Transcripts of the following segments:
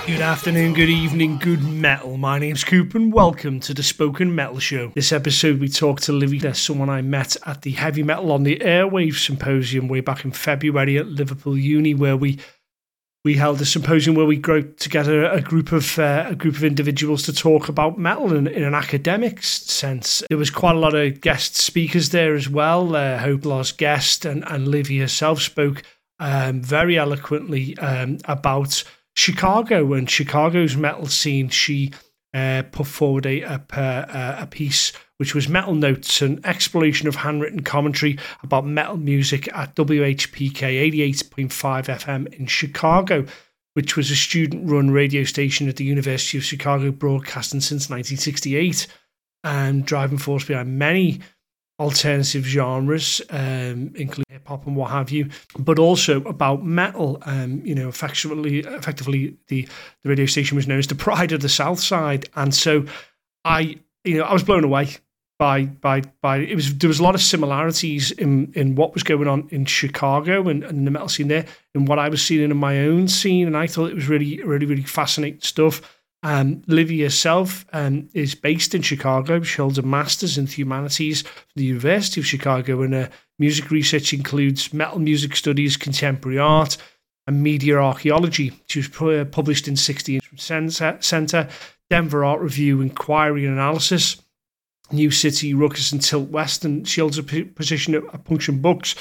Good afternoon, good evening, good metal. My name's Coop and welcome to the Spoken Metal Show. This episode we talk to Livy, someone I met at the Heavy Metal on the Airwaves Symposium way back in February at Liverpool Uni, where we held a symposium where we grouped together a group of individuals to talk about metal in an academic sense. There was quite a lot of guest speakers there as well. Hope Lost Guest and Livy herself spoke very eloquently about Chicago and Chicago's metal scene. She put forward a piece which was Metal Notes, an exploration of handwritten commentary about metal music at WHPK 88.5 FM in Chicago, which was a student-run radio station at the University of Chicago, broadcasting since 1968 and driving force behind many alternative genres, including hip-hop and what have you, but also about metal. Effectively, the radio station was known as the Pride of the South Side, and so I was blown away by it. There was a lot of similarities in what was going on in Chicago and the metal scene there, and what I was seeing in my own scene, and I thought it was really, really, really fascinating stuff. Livy herself is based in Chicago. She holds a master's in humanities from the University of Chicago, and her music research includes metal music studies, contemporary art, and media archaeology. She was published in 60 Center, Denver Art Review, Inquiry and Analysis, New City, Ruckus, and Tilt West, and she holds a position at Punch Books.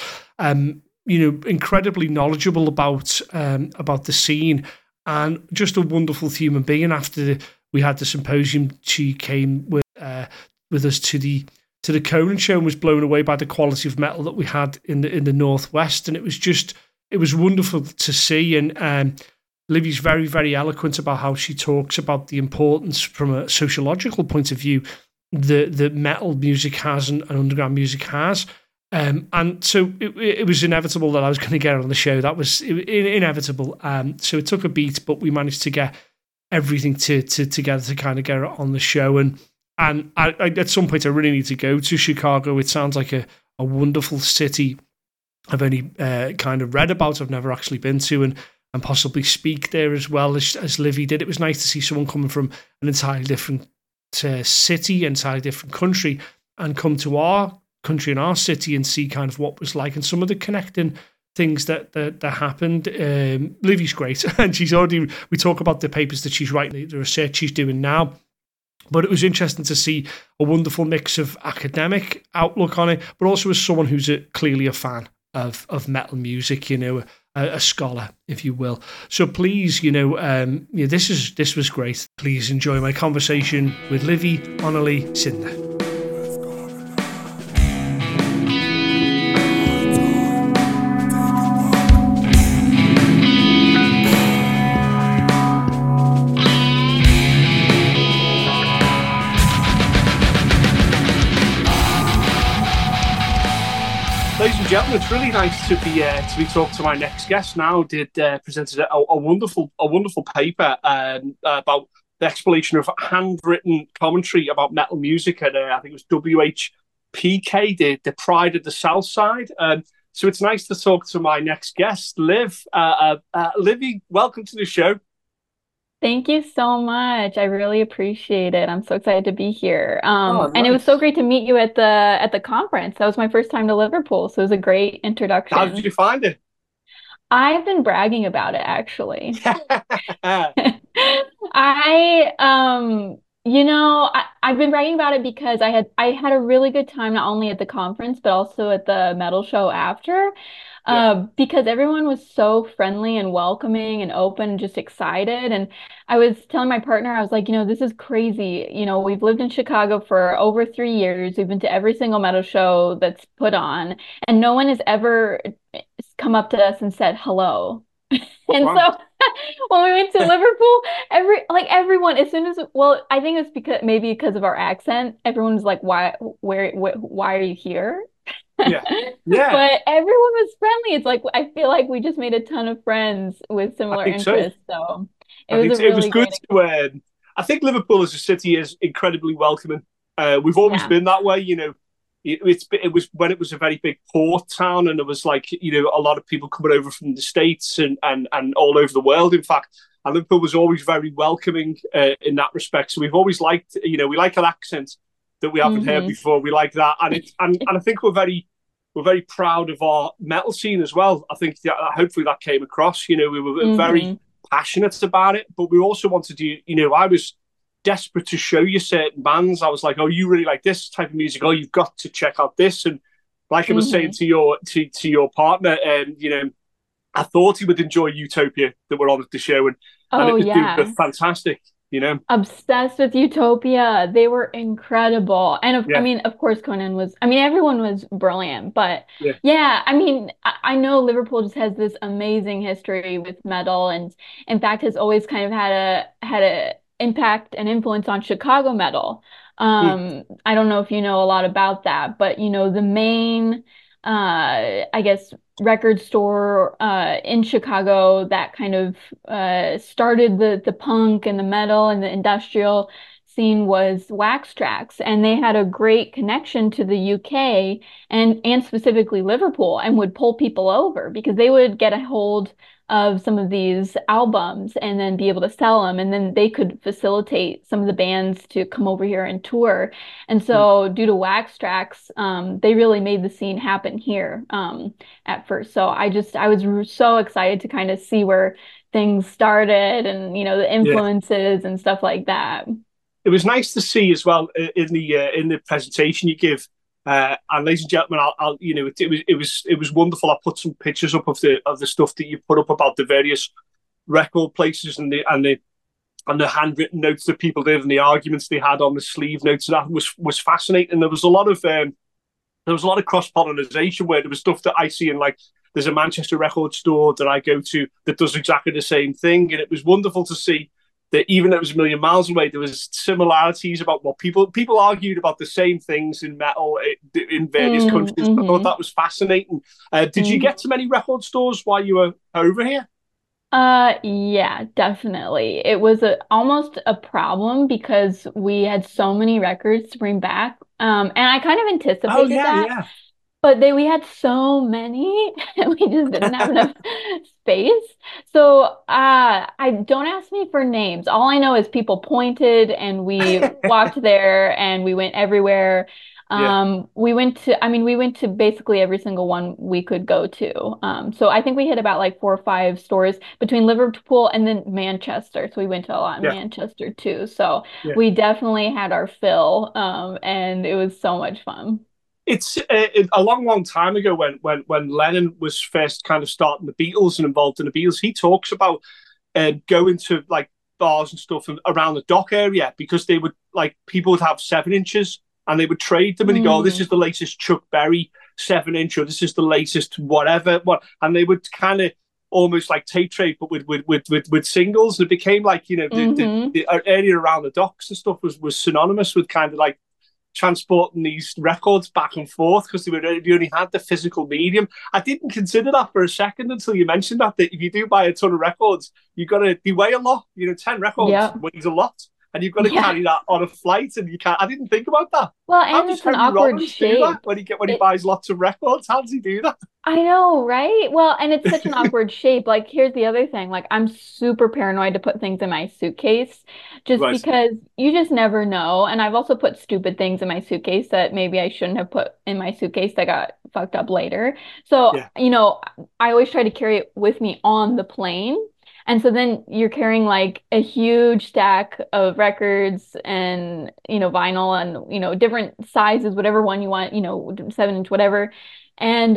Incredibly knowledgeable about the scene. And just a wonderful human being. After we had the symposium, she came with us to the Conan show and was blown away by the quality of metal that we had in the Northwest. And it was wonderful to see. And Livy's very, very eloquent about how she talks about the importance from a sociological point of view that metal music has and underground music has. And so it was inevitable that I was going to get her on the show. That was inevitable. So it took a beat, but we managed to get everything together to kind of get her on the show. And I at some point, I really need to go to Chicago. It sounds like a wonderful city. I've only kind of read about. I've never actually been to, and possibly speak there as well as Livy did. It was nice to see someone coming from an entirely different city, entirely different country, and come to our country and our city and see kind of what was like and some of the connecting things that happened. Livy's great, and we talk about the papers that she's writing, the research she's doing now, but it was interesting to see a wonderful mix of academic outlook on it, but also as someone who's clearly a fan of metal music, a scholar, if you will. So please, this was great. Please enjoy my conversation with Livy Onnerly Cinder. Ladies and gentlemen, it's really nice to be talking to my next guest now. Presented a wonderful paper about the exploration of handwritten commentary about metal music at I think it was WHPK, the Pride of the South Side. So it's nice to talk to my next guest, Liv. Livy, welcome to the show. Thank you so much. I really appreciate it. I'm so excited to be here. Nice. And it was so great to meet you at the conference. That was my first time to Liverpool, so it was a great introduction. How did you find it? I've been bragging about it, actually. I've been bragging about it because I had a really good time not only at the conference but also at the metal show after. Because everyone was so friendly and welcoming and open and just excited. And I was telling my partner, I was like, this is crazy. We've lived in Chicago for over 3 years. We've been to every single metal show that's put on, and no one has ever come up to us and said hello. And wow. So when we went to Liverpool, everyone, as soon as, I think it's because of our accent, everyone was like, why are you here? Yeah. But everyone was friendly. It's like I feel like we just made a ton of friends with similar interests. So it was good to. I think Liverpool as a city is incredibly welcoming. We've always been that way. It was when it was a very big port town, and there was a lot of people coming over from the States and all over the world. In fact, And Liverpool was always very welcoming in that respect. So we've always liked, we like an accent that we haven't heard before. We like that, and I think we're very proud of our metal scene as well. I think hopefully that came across. We were very passionate about it, but we also wanted to. I was desperate to show you certain bands. I was like, oh, you really like this type of music. Oh, you've got to check out this. And like I was saying to your partner, I thought he would enjoy Utopia that we're on at the show, and it was fantastic. Obsessed with Utopia. They were incredible. And I mean, of course, Conan was, I mean, everyone was brilliant, but I mean, I know Liverpool just has this amazing history with metal, and in fact has always kind of had a impact and influence on Chicago metal. I don't know if you know a lot about that, but the main I guess record store in Chicago that kind of started the punk and the metal and the industrial scene was Wax Trax, and they had a great connection to the UK and specifically Liverpool, and would pull people over because they would get a hold of some of these albums and then be able to sell them, and then they could facilitate some of the bands to come over here and tour. And so due to Wax Trax, they really made the scene happen here at first. So I was so excited to kind of see where things started and the influences and stuff like that. It was nice to see as well in the presentation you give. And ladies and gentlemen, it was wonderful. I put some pictures up of the stuff that you put up about the various record places and the handwritten notes that people did and the arguments they had on the sleeve notes. That was fascinating. There was a lot of cross pollination where there was stuff that I see in, like, there's a Manchester record store that I go to that does exactly the same thing, and it was wonderful to see that even though it was a million miles away, there was similarities about what people argued about the same things in metal in various countries. I thought that was fascinating. Did you get to many record stores while you were over here? Yeah, definitely. It was almost a problem because we had so many records to bring back. And I kind of anticipated that. Yeah. But we had so many, and we just didn't have enough space. So I don't ask me for names. All I know is people pointed, and we walked there, and we went everywhere. We went to basically every single one we could go to. So I think we hit about like 4 or 5 stores between Liverpool and then Manchester. So we went to a lot in Manchester too. So we definitely had our fill, and it was so much fun. It's a long time ago when Lennon was first kind of starting the Beatles and involved in the Beatles. He talks about going to like bars and stuff around the dock area because they would, like, people would have 7-inches and they would trade them, and he'd go, oh, this is the latest Chuck Berry 7-inch, or this is the latest whatever, and they would kind of almost like tape trade, but with singles. And it became like, the area around the docks and stuff was synonymous with kind of like transporting these records back and forth because they only had the physical medium. I didn't consider that for a second until you mentioned that if you do buy a ton of records, they weigh a lot. 10 records weighs a lot, and you've got to carry that on a flight, and you can't. I didn't think about that. Well, and it's an awkward shape when he buys lots of records. How does he do that? I know, right? Well, and it's such an awkward shape. Like, here's the other thing. Like, I'm super paranoid to put things in my suitcase just because you just never know. And I've also put stupid things in my suitcase that maybe I shouldn't have put in my suitcase that got fucked up later. So, I always try to carry it with me on the plane. And so then you're carrying like a huge stack of records and, vinyl and, different sizes, whatever one you want, 7-inch, whatever. And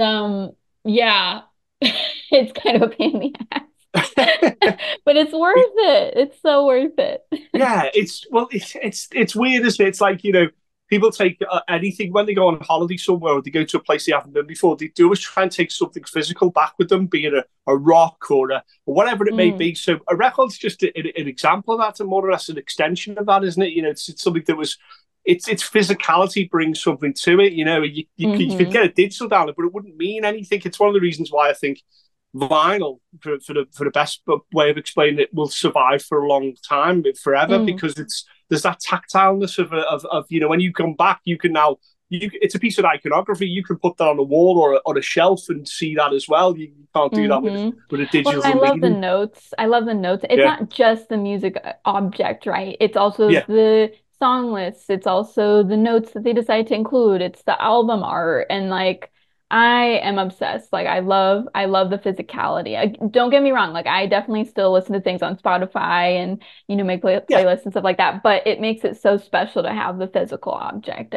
it's kind of a pain in the ass, but it's worth it. It's so worth it. Yeah, it's weird, isn't it? It's like, people take anything when they go on holiday somewhere or they go to a place they haven't been before. They do always try and take something physical back with them, be it a rock or whatever it may be. So a record's just an example of that, and more or less an extension of that, isn't it? It's something that was. Its physicality brings something to it. You could get a digital download, but it wouldn't mean anything. It's one of the reasons why I think vinyl, for the best way of explaining it, will survive for a long time, forever, because there's that tactileness of when you come back, you can now it's a piece of iconography. You can put that on a wall or on a shelf and see that as well. You can't do that with a digital I love the medium. notes. I love the notes. It's not just the music object, right? It's also the song lists. It's also the notes that they decide to include. It's the album art, and like I am obsessed. Like I love the physicality. Don't get me wrong. Like I definitely still listen to things on Spotify and make playlists and stuff like that. But it makes it so special to have the physical object.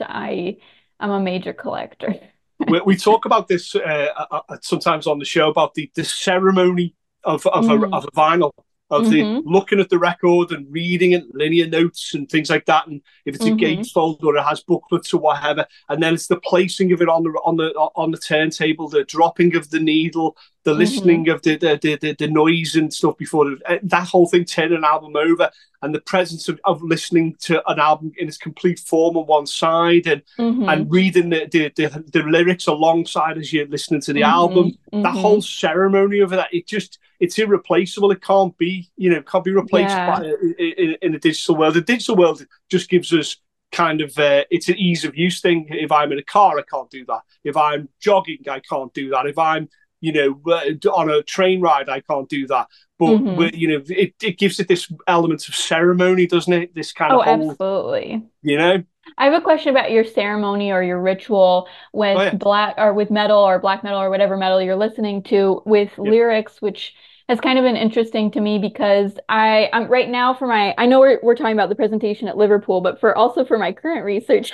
I'm a major collector. We talk about this sometimes on the show about the ceremony of a vinyl, of the looking at the record and reading it, linear notes and things like that, and if it's a gatefold or it has booklets or whatever, and then it's the placing of it on the turntable, the dropping of the needle, the listening of the noise and stuff before that whole thing, turning an album over, and the presence of listening to an album in its complete form on one side, and reading the lyrics alongside as you're listening to the album. That whole ceremony of that, it's irreplaceable. It can't be replaced by in the digital world. The digital world just gives us kind of it's an ease of use thing. If I'm in a car, I can't do that. If I'm jogging, I can't do that. If I'm on a train ride, I can't do that. But it gives it this element of ceremony, doesn't it? This kind of whole, absolutely. I have a question about your ceremony or your ritual with black or with metal or black metal or whatever metal you're listening to with lyrics, which has kind of been interesting to me because I'm right now I know we're talking about the presentation at Liverpool, but for my current research,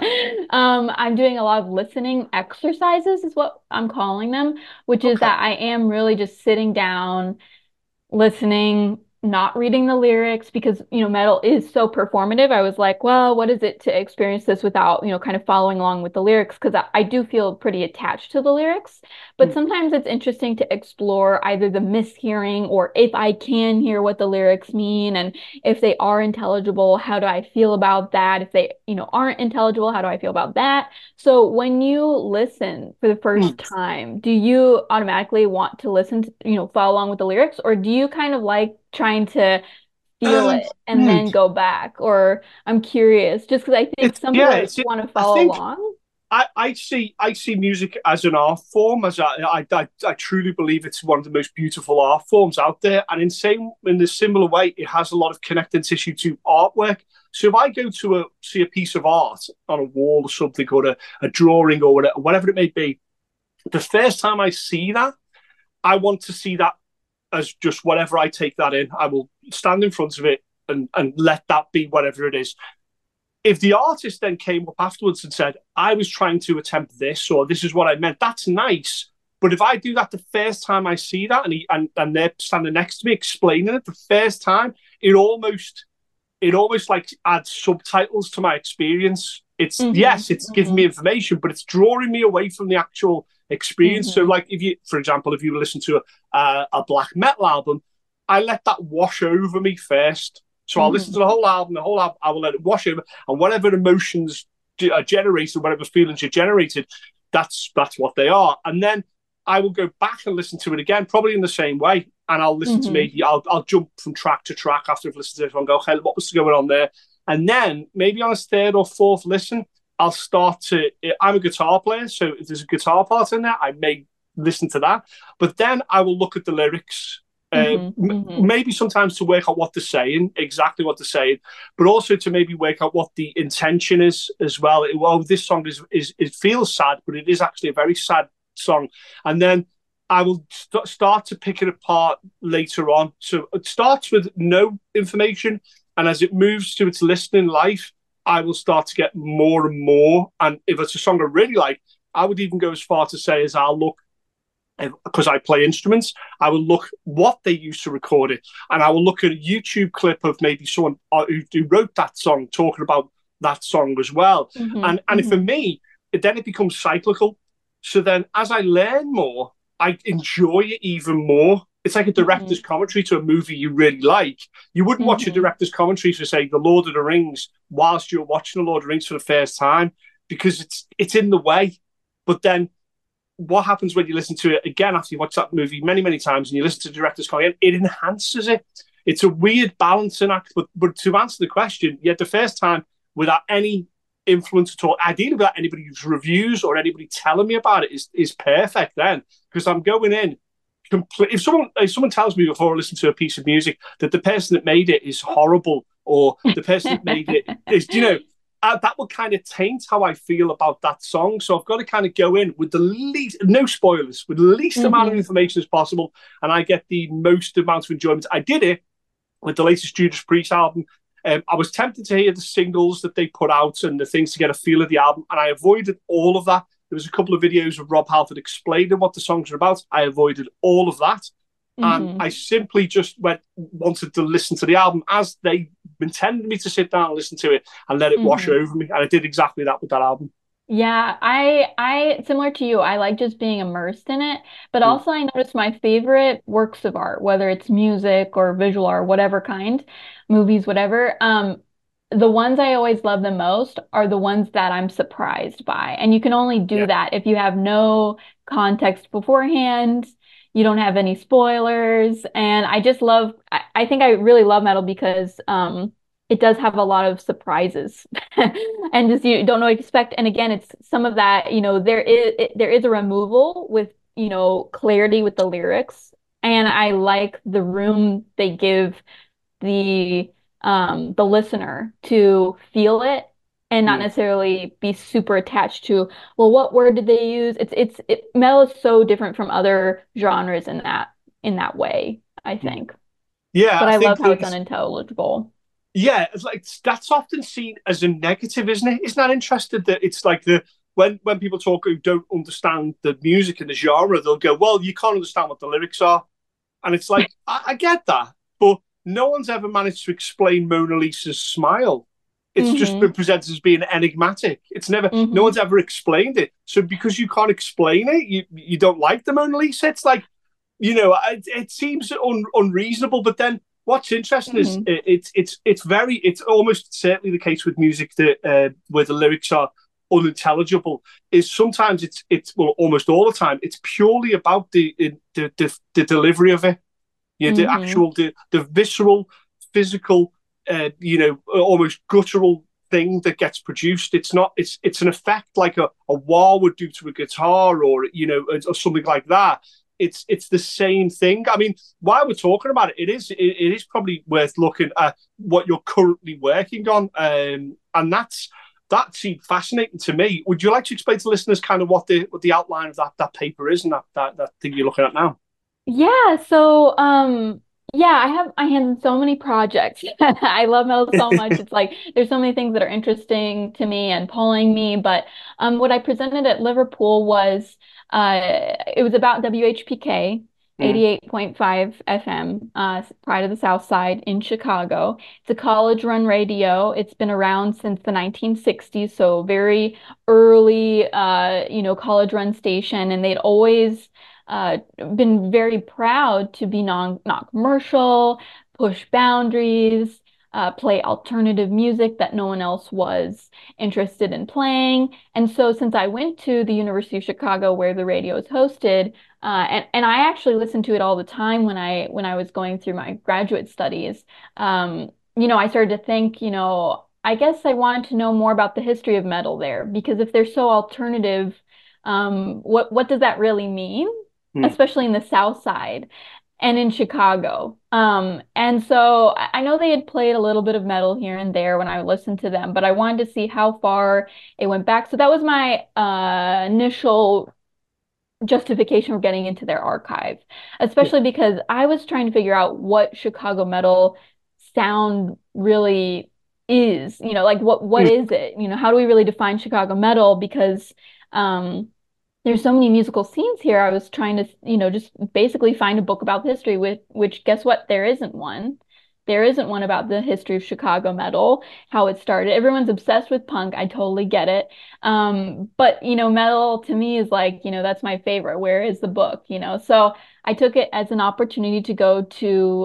I'm doing a lot of listening exercises is what I'm calling them, which is that I am really just sitting down, listening, not reading the lyrics because, metal is so performative. I was like, well, what is it to experience this without, kind of following along with the lyrics? Because I do feel pretty attached to the lyrics, but sometimes it's interesting to explore either the mishearing or if I can hear what the lyrics mean. And if they are intelligible, how do I feel about that? If they, aren't intelligible, how do I feel about that? So when you listen for the first time, do you automatically want to listen to, follow along with the lyrics, or do you kind of like trying to feel it and then go back? Or I'm curious, just because I think some people want to follow along. I see music as an art form. I truly believe it's one of the most beautiful art forms out there, and in a similar way, it has a lot of connective tissue to artwork. So if I go to see a piece of art on a wall or something, or a drawing or whatever it may be, the first time I see that, I want to see that as just whatever I take that in. I will stand in front of it and let that be whatever it is. If the artist then came up afterwards and said, I was trying to attempt this, or this is what I meant, that's nice. But if I do that the first time I see that and they're standing next to me explaining it the first time, it almost like adds subtitles to my experience. It's giving me information, but it's drawing me away from the actual experience. So like for example, if you listen to a black metal album, I let that wash over me first. So I'll listen to the whole album, I will let it wash over, and whatever emotions are generated, whatever feelings are generated, that's what they are. And then I will go back and listen to it again, probably in the same way. And I'll listen to I'll jump from track to track after I've listened to this one, go, hey, what was going on there? And then maybe on a third or fourth listen, I'll I'm a guitar player, so if there's a guitar part in there, I may listen to that. But then I will look at the lyrics, maybe sometimes to work out what they're saying, exactly what they're saying, but also to maybe work out what the intention is as well. This song it feels sad, but it is actually a very sad song. And then I will start to pick it apart later on. So it starts with no information, and as it moves to its listening life, I will start to get more and more. And if it's a song I really like, I would even go as far to say as I'll look, because I play instruments, I will look what they used to record it, and I will look at a YouTube clip of maybe someone who wrote that song talking about that song as well. And for me, then it becomes cyclical. So then as I learn more, I enjoy it even more. It's like a director's commentary to a movie you really like. You wouldn't watch a director's commentary for, say, The Lord of the Rings whilst you're watching The Lord of the Rings for the first time, because it's in the way. But then what happens when you listen to it again after you watch that movie many, many times and you listen to the director's commentary, it enhances it. It's a weird balancing act. But to answer the question, the first time, without any influence at all. Ideally, without anybody who's reviews or anybody telling me about it is perfect then, because I'm going in complete. If someone tells me before I listen to a piece of music that the person that made it is horrible, or the person that made it is, that will kind of taint how I feel about that song. So I've got to kind of go in with the least, no spoilers, with the least amount of information as possible, and I get the most amount of enjoyment. I did it with the latest Judas Priest album. I was tempted to hear the singles that they put out and the things to get a feel of the album, and I avoided all of that. There was a couple of videos of Rob Halford explaining what the songs are about. I avoided all of that. And I simply just wanted to listen to the album as they intended me to sit down and listen to it and let it wash over me. And I did exactly that with that album. Yeah, I similar to you, I like just being immersed in it, but also I noticed my favorite works of art, whether it's music or visual art, whatever kind, movies, whatever, the ones I always love the most are the ones that I'm surprised by. And you can only do that if you have no context beforehand, you don't have any spoilers. And I just love, I think I really love metal because it does have a lot of surprises and just you don't know what to expect. And again, it's some of that, there is a removal with, clarity with the lyrics. And I like the room they give the listener to feel it and not necessarily be super attached to, well, what word did they use? Metal is so different from other genres in that way, I think. Yeah, but I love how it's unintelligible. Yeah, it's like that's often seen as a negative, isn't it? Isn't that interesting that it's like when people talk who don't understand the music and the genre, they'll go, well, you can't understand what the lyrics are. And it's like, I get that, but no one's ever managed to explain Mona Lisa's smile. It's just been presented as being enigmatic. It's never, no one's ever explained it. So because you can't explain it, you don't like the Mona Lisa. It's like, it seems unreasonable. But then what's interesting is it's almost certainly the case with music that where the lyrics are unintelligible. Is sometimes it's almost all the time it's purely about the delivery of it. The actual, the visceral, physical, almost guttural thing that gets produced. It's not. It's an effect like a wah would do to a guitar, or or something like that. It's the same thing. I mean, while we're talking about it, it is probably worth looking at what you're currently working on, and that seemed fascinating to me. Would you like to explain to listeners kind of what the outline of that paper is and that thing you're looking at now? Yeah, so I have my hands in so many projects. I love metal so much. It's like there's so many things that are interesting to me and pulling me. But what I presented at Liverpool was it was about WHPK 88.5 FM, Pride of the South Side in Chicago. It's a college-run radio. It's been around since the 1960s, so very early, college-run station, and they'd always been very proud to be non-commercial, push boundaries, play alternative music that no one else was interested in playing. And so since I went to the University of Chicago where the radio is hosted, and I actually listened to it all the time when I was going through my graduate studies, I started to think, I guess I wanted to know more about the history of metal there, because if they're so alternative, what does that really mean? Especially in the South Side and in Chicago. And so I know they had played a little bit of metal here and there when I listened to them, but I wanted to see how far it went back. So that was my initial justification for getting into their archive, especially because I was trying to figure out what Chicago metal sound really is, like what is it? How do we really define Chicago metal? Because there's so many musical scenes here. I was trying to, just basically find a book about the history, which guess what? There isn't one. There isn't one about the history of Chicago metal, how it started. Everyone's obsessed with punk. I totally get it. But, metal to me is like, that's my favorite. Where is the book? So I took it as an opportunity to go to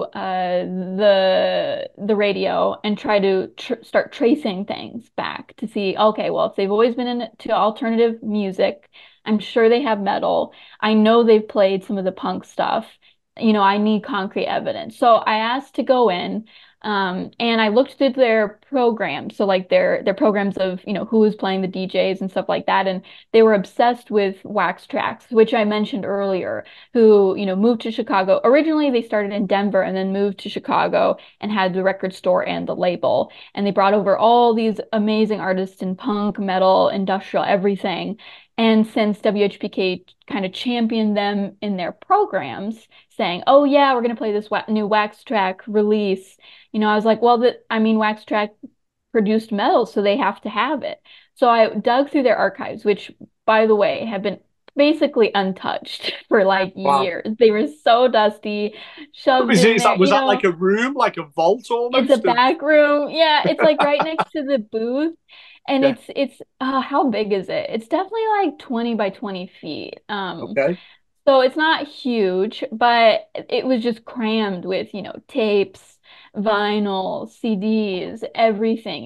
the radio and try to start tracing things back to see, okay, well, if they've always been into alternative music, I'm sure they have metal. I know they've played some of the punk stuff. I need concrete evidence. So I asked to go in. And I looked through their programs, so like their programs of, who was playing the DJs and stuff like that, and they were obsessed with Wax Trax, which I mentioned earlier, who, moved to Chicago. Originally, they started in Denver and then moved to Chicago and had the record store and the label. And they brought over all these amazing artists in punk, metal, industrial, everything. And since WHPK kind of championed them in their programs, saying, "Oh yeah, we're going to play this new Wax Trax release," I was like, well, Wax Trax produced metal, so they have to have it. So I dug through their archives, which, by the way, have been basically untouched for like years. They were so dusty, shoved in there. Was that like a room, like a vault almost? It's a back room. Yeah, it's like right next to the booth. And Yeah. it's how big is it? It's definitely like 20 by 20 feet. Okay. So it's not huge, but it was just crammed with, tapes, vinyl, CDs, everything,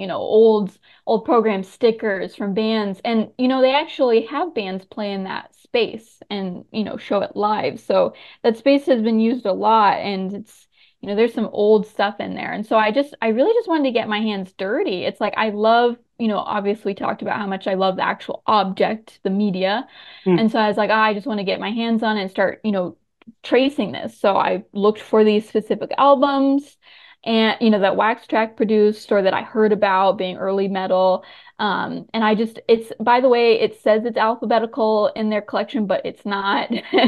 old program stickers from bands. And, they actually have bands play in that space and, show it live. So that space has been used a lot, and it's, there's some old stuff in there. And so I really just wanted to get my hands dirty. It's like I love, obviously talked about how much I love the actual object, the media. And so I was like, I just want to get my hands on it and start, tracing this. So I looked for these specific albums and, that Wax Trax produced or that I heard about being early metal. And it's, by the way, it says it's alphabetical in their collection, but it's not.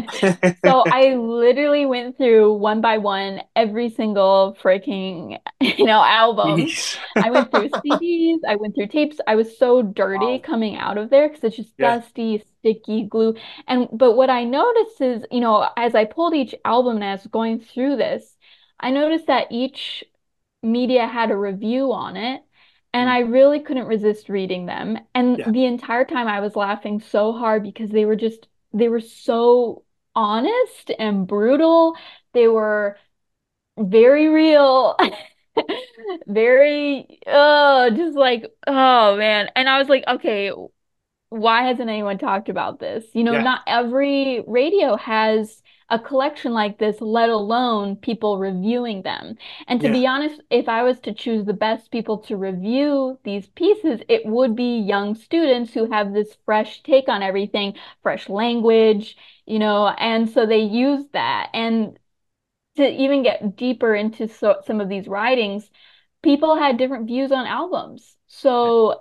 So I literally went through one by one every single freaking, album. I went through CDs, I went through tapes. I was so dirty coming out of there because it's just dusty, sticky glue. But what I noticed is, as I pulled each album and I was going through this, I noticed that each media had a review on it. And I really couldn't resist reading them. And the entire time I was laughing so hard because they were so honest and brutal. They were very real, very, just like, oh man. And I was like, okay, why hasn't anyone talked about this? Not every radio has a collection like this, let alone people reviewing them. And to be honest, if I was to choose the best people to review these pieces, it would be young students who have this fresh take on everything, fresh language, and so they use that. And to even get deeper into some of these writings, people had different views on albums. So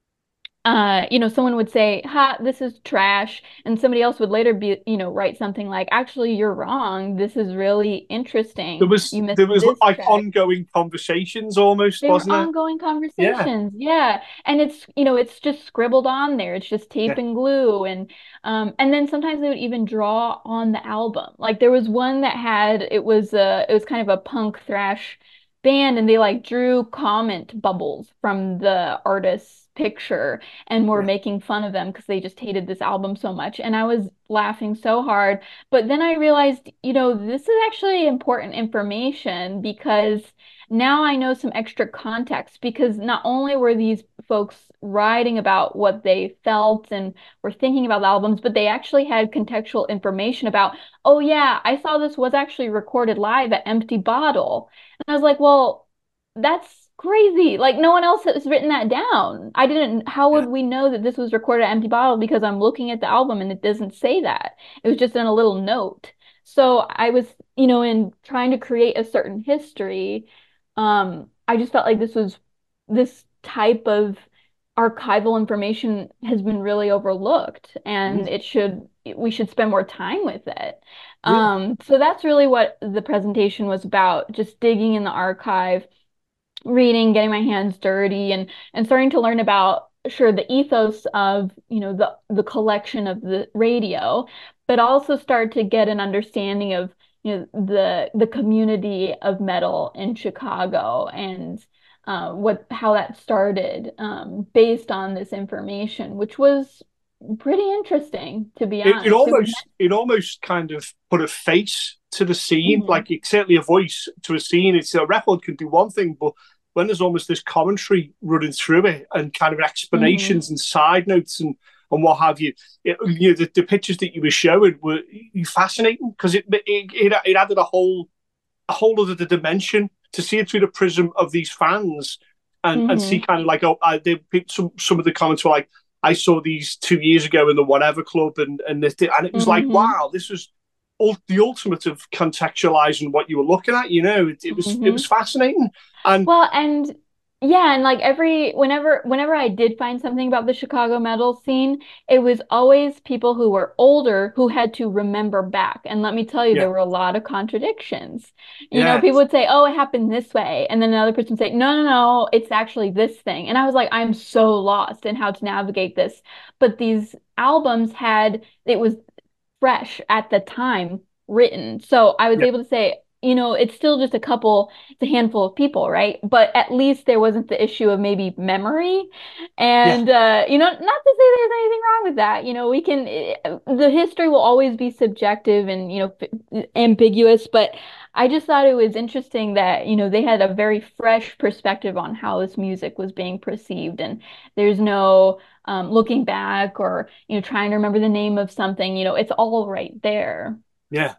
someone would say, "Ha, this is trash," and somebody else would later write something like, "Actually, you're wrong. This is really interesting. There was like track." ongoing conversations almost, wasn't there? Ongoing conversations, yeah. And it's just scribbled on there. It's just tape and glue, and then sometimes they would even draw on the album. Like there was one that it was kind of a punk thrash band, and they like drew comment bubbles from the artist's picture and were making fun of them because they just hated this album so much. And I was laughing so hard. But then I realized, this is actually important information because now I know some extra context, because not only were these folks writing about what they felt and were thinking about the albums, but they actually had contextual information about, oh yeah, I saw this was actually recorded live at Empty Bottle. And I was like, well, that's crazy. Like no one else has written that down. How would we know that this was recorded at Empty Bottle? Because I'm looking at the album and it doesn't say that. It was just in a little note. So I was, in trying to create a certain history, I just felt like this type of archival information has been really overlooked, and we should spend more time with it. So that's really what the presentation was about, just digging in the archive, reading, getting my hands dirty, and starting to learn about, sure, the ethos of, the collection of the radio, but also start to get an understanding of, the community of metal in Chicago and how that started, based on this information, which was pretty interesting, to be honest. It almost kind of put a face to the scene, like certainly a voice to a scene. It's a record can do one thing, but when there's almost this commentary running through it and kind of explanations and side notes and what have you, the pictures that you were showing were fascinating because it added a whole other dimension to see it through the prism of these fans and see kind of like, some of the comments were like, I saw these 2 years ago in the whatever club, and it was like, wow, this was the ultimate of contextualizing what you were looking at. It was fascinating. And yeah, and like whenever I did find something about the Chicago metal scene, it was always people who were older who had to remember back. And let me tell you, there were a lot of contradictions. People would say, "Oh, it happened this way," and then another person would say, "No, no, no, it's actually this thing." And I was like, I'm so lost in how to navigate this. But these albums it was fresh at the time written, so I was able to say, it's still just it's a handful of people, right? But at least there wasn't the issue of maybe memory. And, not to say there's anything wrong with that. The history will always be subjective and, ambiguous. But I just thought it was interesting that, they had a very fresh perspective on how this music was being perceived. And there's no looking back or, trying to remember the name of something. It's all right there. Yeah.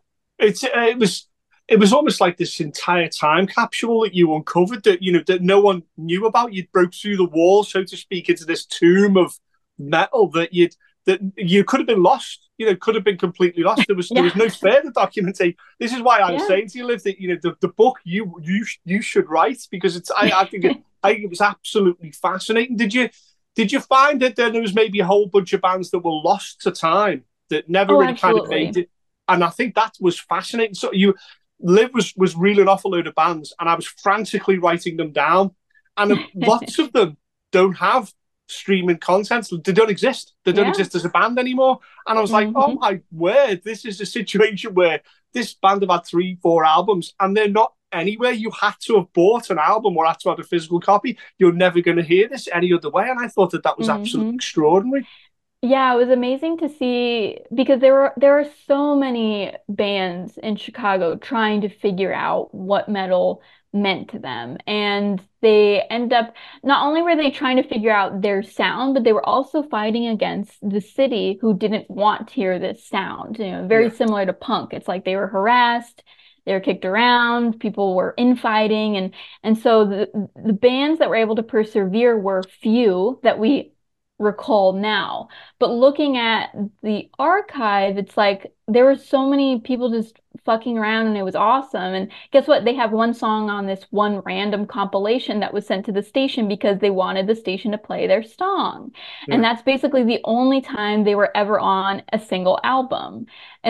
It was almost like this entire time capsule that you uncovered that no one knew about. You broke through the wall, so to speak, into this tomb of metal that you could have been lost. Could have been completely lost. There was no further documentation. This is why I'm saying to you, Liv, that the book you should write, because I think it was absolutely fascinating. Did you find that there was maybe a whole bunch of bands that were lost to time that never really kind of made it? And I think that was fascinating. So Liv was reeling off a load of bands, and I was frantically writing them down. And lots of them don't have streaming content. They don't exist. They don't exist as a band anymore. And I was like, oh my word, this is a situation where this band have had 3-4 albums, and they're not anywhere. You had to have bought an album or had to have a physical copy. You're never going to hear this any other way. And I thought that was absolutely extraordinary. Yeah, it was amazing to see, because there are so many bands in Chicago trying to figure out what metal meant to them. And they end up, not only were they trying to figure out their sound, but they were also fighting against the city, who didn't want to hear this sound. Very similar to punk. It's like they were harassed, they were kicked around, people were infighting, and so the bands that were able to persevere were few that we recall now. But looking at the archive, it's like there were so many people just fucking around, and it was awesome. And guess what? They have one song on this one random compilation that was sent to the station because they wanted the station to play their song. And that's basically the only time they were ever on a single album.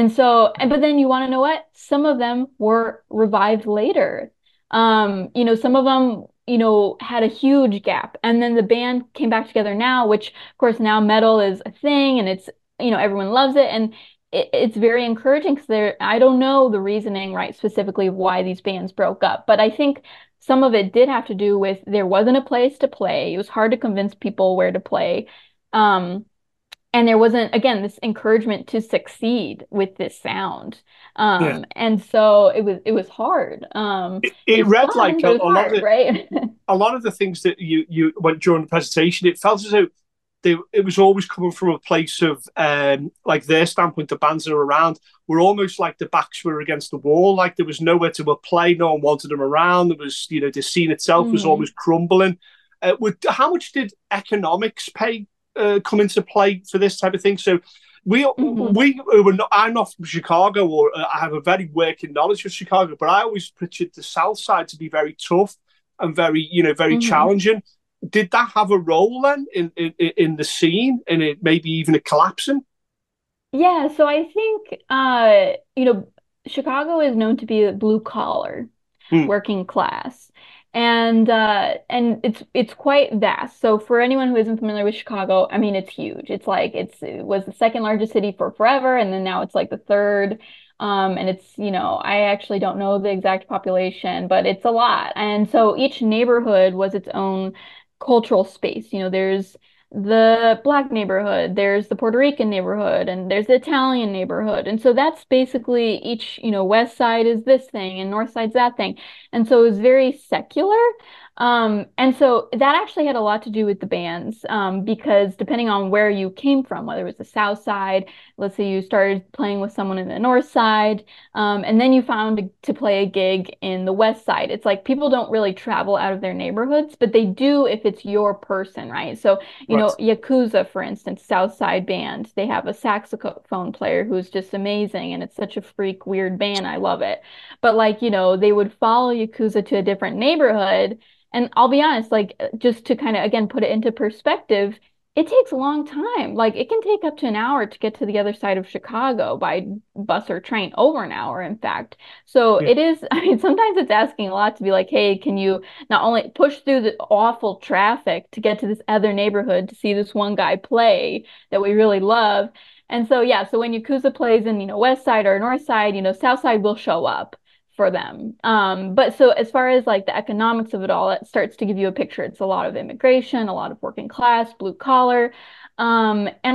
But then you want to know what? Some of them were revived later. Some of them had a huge gap, and then the band came back together now, which of course now metal is a thing, and it's everyone loves it, and it's very encouraging, because I don't know the reasoning right specifically of why these bands broke up, but I think some of it did have to do with there wasn't a place to play. It was hard to convince people where to play, and there wasn't, again, this encouragement to succeed with this sound. And so it was hard. It read fun, like a lot of right? A lot of the things that you went during the presentation, it felt as though it was always coming from a place of like their standpoint. The bands that are around were almost like the backs were against the wall. Like there was nowhere to play. No one wanted them around. There was, the scene itself was almost crumbling. How much did economics come into play for this type of thing? So I'm not from Chicago, or I have a very working knowledge of Chicago, but I always pictured the South Side to be very tough and very challenging. Did that have a role then in the scene, and it maybe even a collapsing? Yeah, so I think Chicago is known to be a blue collar, working class. And it's quite vast. So for anyone who isn't familiar with Chicago, I mean, it's huge. It's like it was the second largest city for forever, and then now it's like the third. And it's, I actually don't know the exact population, but it's a lot. And so each neighborhood was its own cultural space. There's the Black neighborhood, there's the Puerto Rican neighborhood, and there's the Italian neighborhood. And so that's basically each, West Side is this thing and North Side's that thing. And so it was very secular. And so that actually had a lot to do with the bands, because depending on where you came from, whether it was the South Side, let's say you started playing with someone in the North Side, and then you found to play a gig in the West Side. It's like people don't really travel out of their neighborhoods, but they do if it's your person, right? So, Right. Yakuza, for instance, South Side band, they have a saxophone player who's just amazing, and it's such a freak, weird band. I love it. But like, they would follow Yakuza to a different neighborhood. And I'll be honest, like just to kind of again put it into perspective, it takes a long time. Like it can take up to an hour to get to the other side of Chicago by bus or train, over an hour, in fact. So Yeah. it is, I mean, sometimes it's asking a lot to be like, hey, can you not only push through the awful traffic to get to this other neighborhood to see this one guy play that we really love? And so, yeah, so when Yakuza plays in, West Side or North Side, South Side will show up for them. But so as far as like the economics of it all, it starts to give you a picture. It's a lot of immigration, a lot of working class, blue collar. And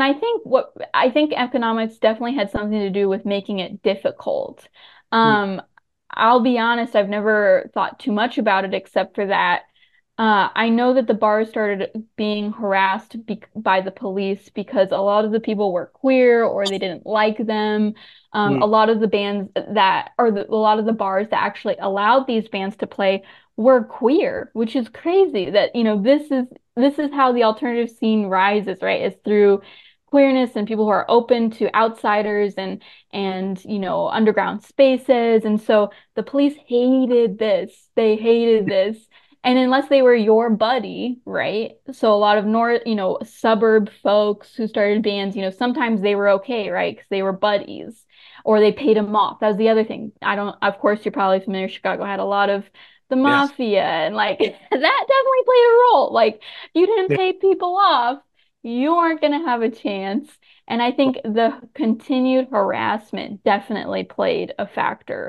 I think economics definitely had something to do with making it difficult. Mm. I'll be honest, I've never thought too much about it except for that. I know that the bars started being harassed by the police because a lot of the people were queer or they didn't like them. A Mm. lot of the bands a lot of the bars that actually allowed these bands to play were queer, which is crazy that, this is how the alternative scene rises, right? Is through queerness and people who are open to outsiders and underground spaces. And so the police hated this. They hated this. And unless they were your buddy, right? So a lot of suburb folks who started bands, sometimes they were okay, right? Because they were buddies or they paid them off. That was the other thing. Of course, you're probably familiar. Chicago had a lot of the Yes. mafia and like that definitely played a role. Like if you didn't Yeah. pay people off, you aren't going to have a chance. And I think the continued harassment definitely played a factor.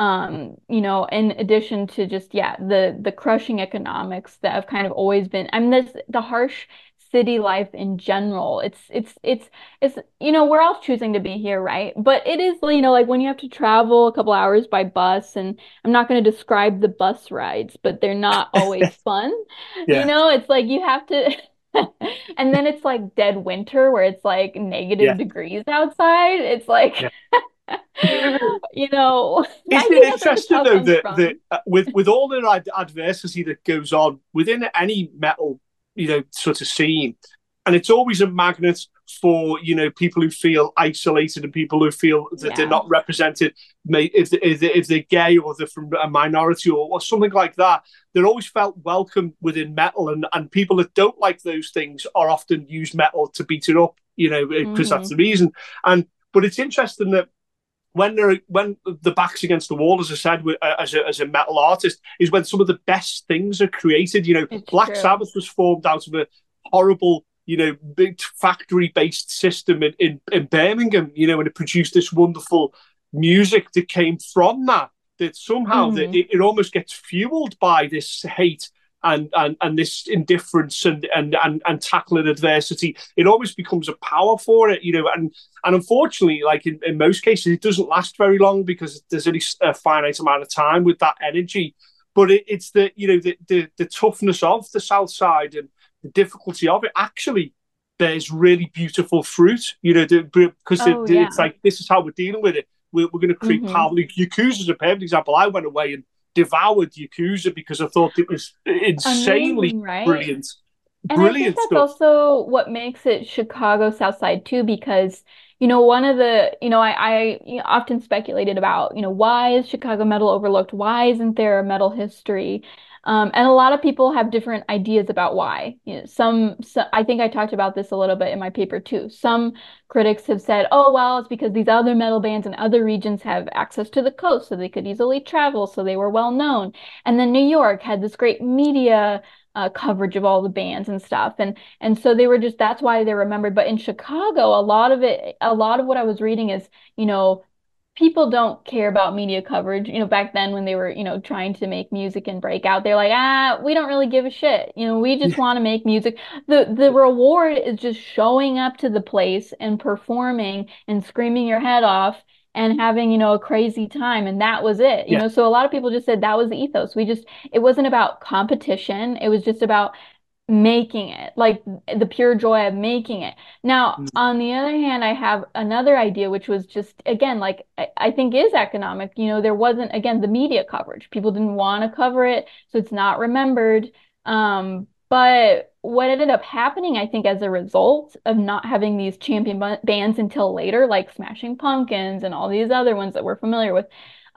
In addition to just, yeah, the crushing economics that have kind of always been, I mean, there's the harsh city life in general. It's we're all choosing to be here, right? But it is, like when you have to travel a couple hours by bus, and I'm not going to describe the bus rides, but they're not always fun. Yeah. It's like you have to and then it's like dead winter where it's like Yeah. negative degrees outside. It's like, Yeah. I Isn't it think that's where the interesting tough though comes that from. with all the adversity that goes on within any metal, sort of scene, and it's always a magnet for people who feel isolated and people who feel that they're Yeah. not represented. If they're gay or they're from a minority or something like that, they're always felt welcome within metal, and people that don't like those things are often use metal to beat it up, because that's Hmm. the reason. But it's interesting that when the back's against the wall, as I said, as a metal artist, is when some of the best things are created. It's Black true. Sabbath was formed out of a horrible, big factory-based system in Birmingham, and it produced this wonderful music that came from that. That somehow Hmm. it almost gets fueled by this hate and this indifference and tackling adversity. It almost becomes a power for it, and unfortunately, like in most cases, it doesn't last very long because there's only a finite amount of time with that energy. But it's the toughness of the South Side and the difficulty of it actually bears really beautiful fruit. Because Oh it's yeah. like this is how we're dealing with it. We're going to create Hmm. power. Yakuza is a perfect example. I went away and devoured Yakuza because I thought it was insanely Amazing, right? brilliant, And I think brilliant that's stuff. also what makes it Chicago South Side too, because, one of the, I often speculated about, why is Chicago metal overlooked? Why isn't there a metal history? And a lot of people have different ideas about why. I think I talked about this a little bit in my paper too. Some critics have said, oh, well, it's because these other metal bands in other regions have access to the coast, so they could easily travel, so they were well known. And then New York had this great media coverage of all the bands and stuff. And so they were just that's why they're remembered. But in Chicago, a lot of what I was reading is, you know, people don't care about media coverage. Back then when they were, trying to make music and break out, they're like, we don't really give a shit. We just want to make music. The reward is just showing up to the place and performing and screaming your head off and having, a crazy time. And that was it. Yeah. So a lot of people just said that was the ethos. It wasn't about competition. It was just about making it, like the pure joy of making it. Now, on the other hand, I have another idea, which was just, again, like I think is economic. There wasn't, again, the media coverage. People didn't want to cover it, so it's not remembered. But what ended up happening, I think, as a result of not having these champion bands until later, like Smashing Pumpkins and all these other ones that we're familiar with,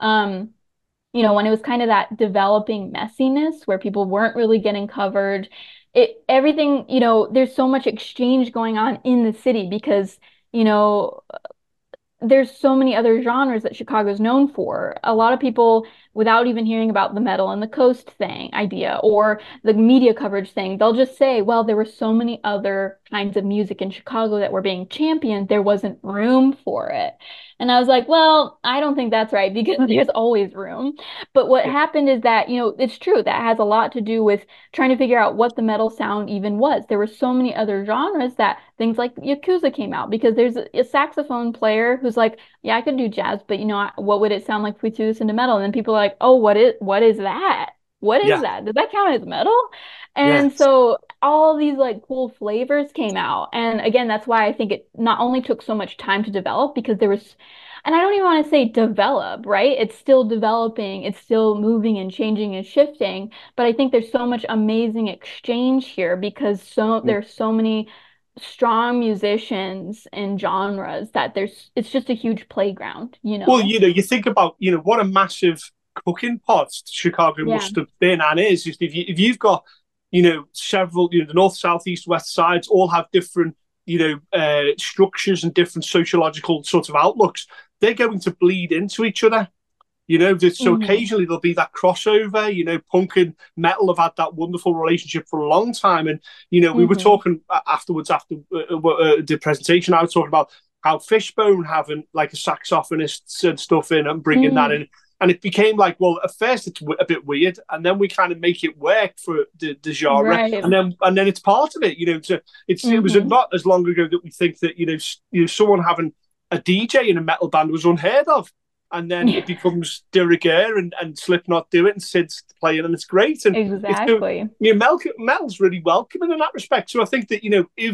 when it was kind of that developing messiness where people weren't really getting covered, everything, there's so much exchange going on in the city because, you know, there's so many other genres that Chicago's known for. A lot of people, without even hearing about the metal and the coast thing idea or the media coverage thing, they'll just say, well, there were so many other kinds of music in Chicago that were being championed, there wasn't room for it. And I was like, well, I don't think that's right because there's always room. But what happened is that, it's true. That has a lot to do with trying to figure out what the metal sound even was. There were so many other genres that things like Yakuza came out because there's a saxophone player who's like, yeah, I could do jazz, but what would it sound like if we threw this into metal? And then people are like, oh, what is that? What is that? Does that count as metal? And so all these like cool flavors came out. And again, that's why I think it not only took so much time to develop because there was, and I don't even want to say develop, right? It's still developing, it's still moving and changing and shifting. But I think there's so much amazing exchange here because there's so many strong musicians and genres that it's just a huge playground. Well, you think about, what a massive cooking pot Chicago must have been and is. Just if you've got, several, the north, south, east, west sides all have different, structures and different sociological sort of outlooks. They're going to bleed into each other. So occasionally there'll be that crossover. Punk and metal have had that wonderful relationship for a long time. And, we were talking afterwards, after the presentation, I was talking about how Fishbone having like a saxophonist and stuff in and bringing that in. And it became like, well, at first it's a bit weird, and then we kind of make it work for the genre, right. and then it's part of it. It was not as long ago that we think that someone having a DJ in a metal band was unheard of, and then it becomes de rigueur and Slipknot do it and Sid's playing, and it's great. And exactly, metal's really welcoming in that respect. So I think that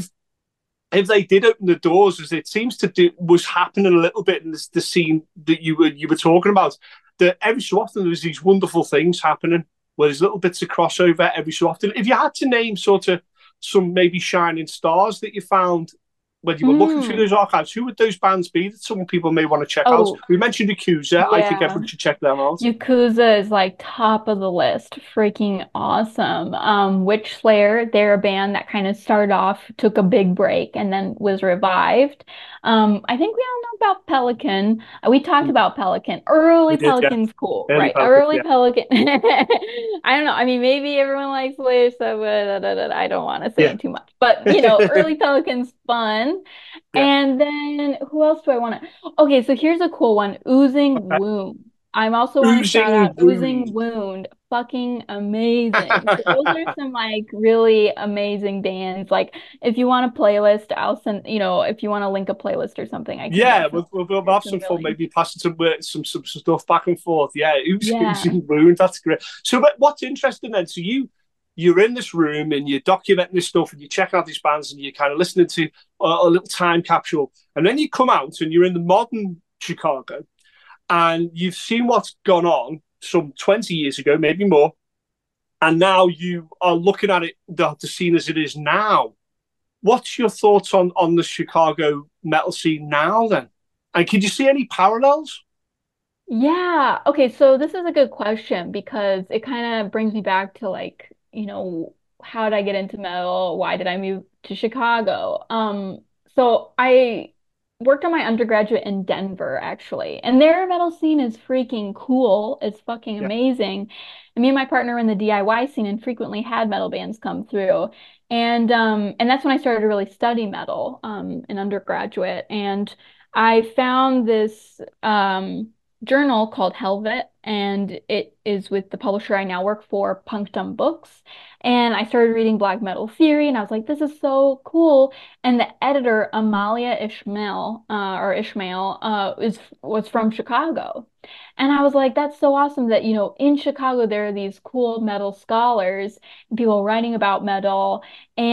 if they did open the doors, as it seems to do, was happening a little bit in the scene that you were talking about, that every so often there's these wonderful things happening where there's little bits of crossover every so often. If you had to name sort of some maybe shining stars that you found when you were looking through those archives, who would those bands be that some people may want to check out? We mentioned Yakuza. Yeah. I think everyone should check them out. Yakuza is like top of the list. Freaking awesome. Witch Slayer, they're a band that kind of started off, took a big break, and then was revived. I think we all know about Pelican. We talked about Pelican. Early Pelican's cool, right? Early Pelican. I don't know. I mean, maybe everyone likes Slayer, so I don't want to say too much. But, early Pelican's fun. And then who else do I want to? Okay, so here's a cool one. Oozing Wound. I'm also want to shout out Oozing Wound. Fucking amazing. So those are some like really amazing bands. Like if you want a playlist, I'll send, if you want to link a playlist or something, I can. We'll have some fun, maybe passing some stuff back and forth. Oozing Wound, that's great. So what's interesting then, so you're in this room and you're documenting this stuff and you're checking out these bands and you're kind of listening to a little time capsule. And then you come out and you're in the modern Chicago and you've seen what's gone on some 20 years ago, maybe more. And now you are looking at it, the scene as it is now. What's your thoughts on the Chicago metal scene now then? And can you see any parallels? Yeah. Okay. So this is a good question because it kind of brings me back to like, how did I get into metal? Why did I move to Chicago? So I worked on my undergraduate in Denver, actually, and their metal scene is freaking cool. It's fucking amazing. And me and my partner were in the DIY scene and frequently had metal bands come through. And that's when I started to really study metal in undergraduate. And I found this journal called Helvet, and it is with the publisher I now work for, Punctum Books. And I started reading Black Metal Theory, and I was like, this is so cool. And the editor, Amalia Ishmael, was from Chicago. And I was like, that's so awesome that, in Chicago, there are these cool metal scholars and people writing about metal.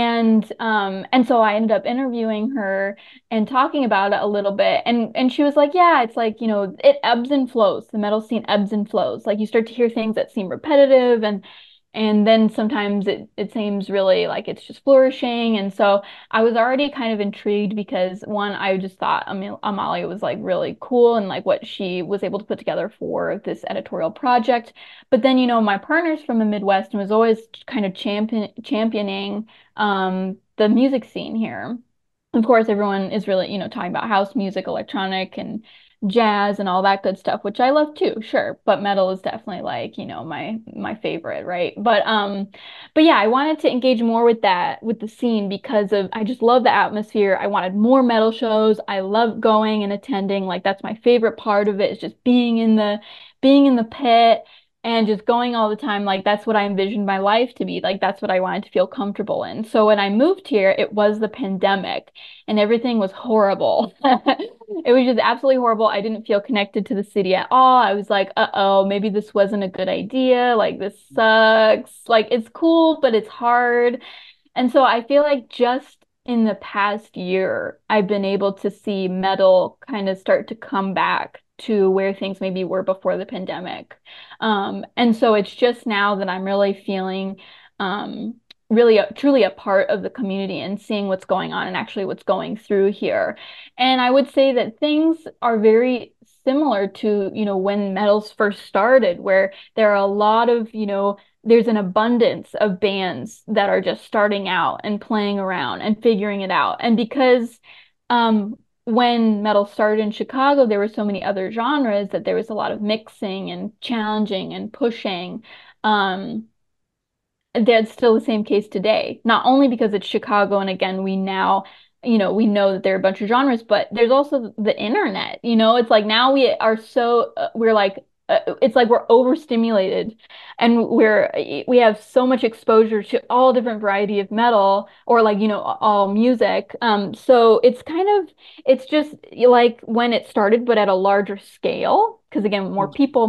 And so I ended up interviewing her and talking about it a little bit. And she was like, yeah, it's like, it ebbs and flows. The metal scene ebbs and flows. Like you start to hear things that seem repetitive, and then sometimes it seems really like it's just flourishing. And so I was already kind of intrigued because one, I just thought Amalia was like really cool and like what she was able to put together for this editorial project. But then, my partner's from the Midwest and was always kind of championing the music scene here. Of course, everyone is really, talking about house music, electronic, and jazz and all that good stuff, which I love too, sure. But metal is definitely like, my favorite, right? But yeah, I wanted to engage more with the scene because I just love the atmosphere. I wanted more metal shows. I love going and attending. Like that's my favorite part of it is just being in the pit and just going all the time. Like that's what I envisioned my life to be. Like that's what I wanted to feel comfortable in. So when I moved here, it was the pandemic and everything was horrible. It was just absolutely horrible. I didn't feel connected to the city at all. I was like, uh-oh, maybe this wasn't a good idea. Like this sucks. Like it's cool, but it's hard. And so I feel like just in the past year, I've been able to see metal kind of start to come back to where things maybe were before the pandemic. And so it's just now that I'm really feeling really truly a part of the community and seeing what's going on and actually what's going through here. And I would say that things are very similar to, when metals first started, where there are a lot of, there's an abundance of bands that are just starting out and playing around and figuring it out. And because when metal started in Chicago, there were so many other genres that there was a lot of mixing and challenging and pushing. That's still the same case today, not only because it's Chicago, and again, we now, we know that there are a bunch of genres, but there's also the internet, it's like now we are so, we're like, it's like we're overstimulated and we have so much exposure to all different variety of metal or like, all music. So it's just like when it started, but at a larger scale. Because again, more people,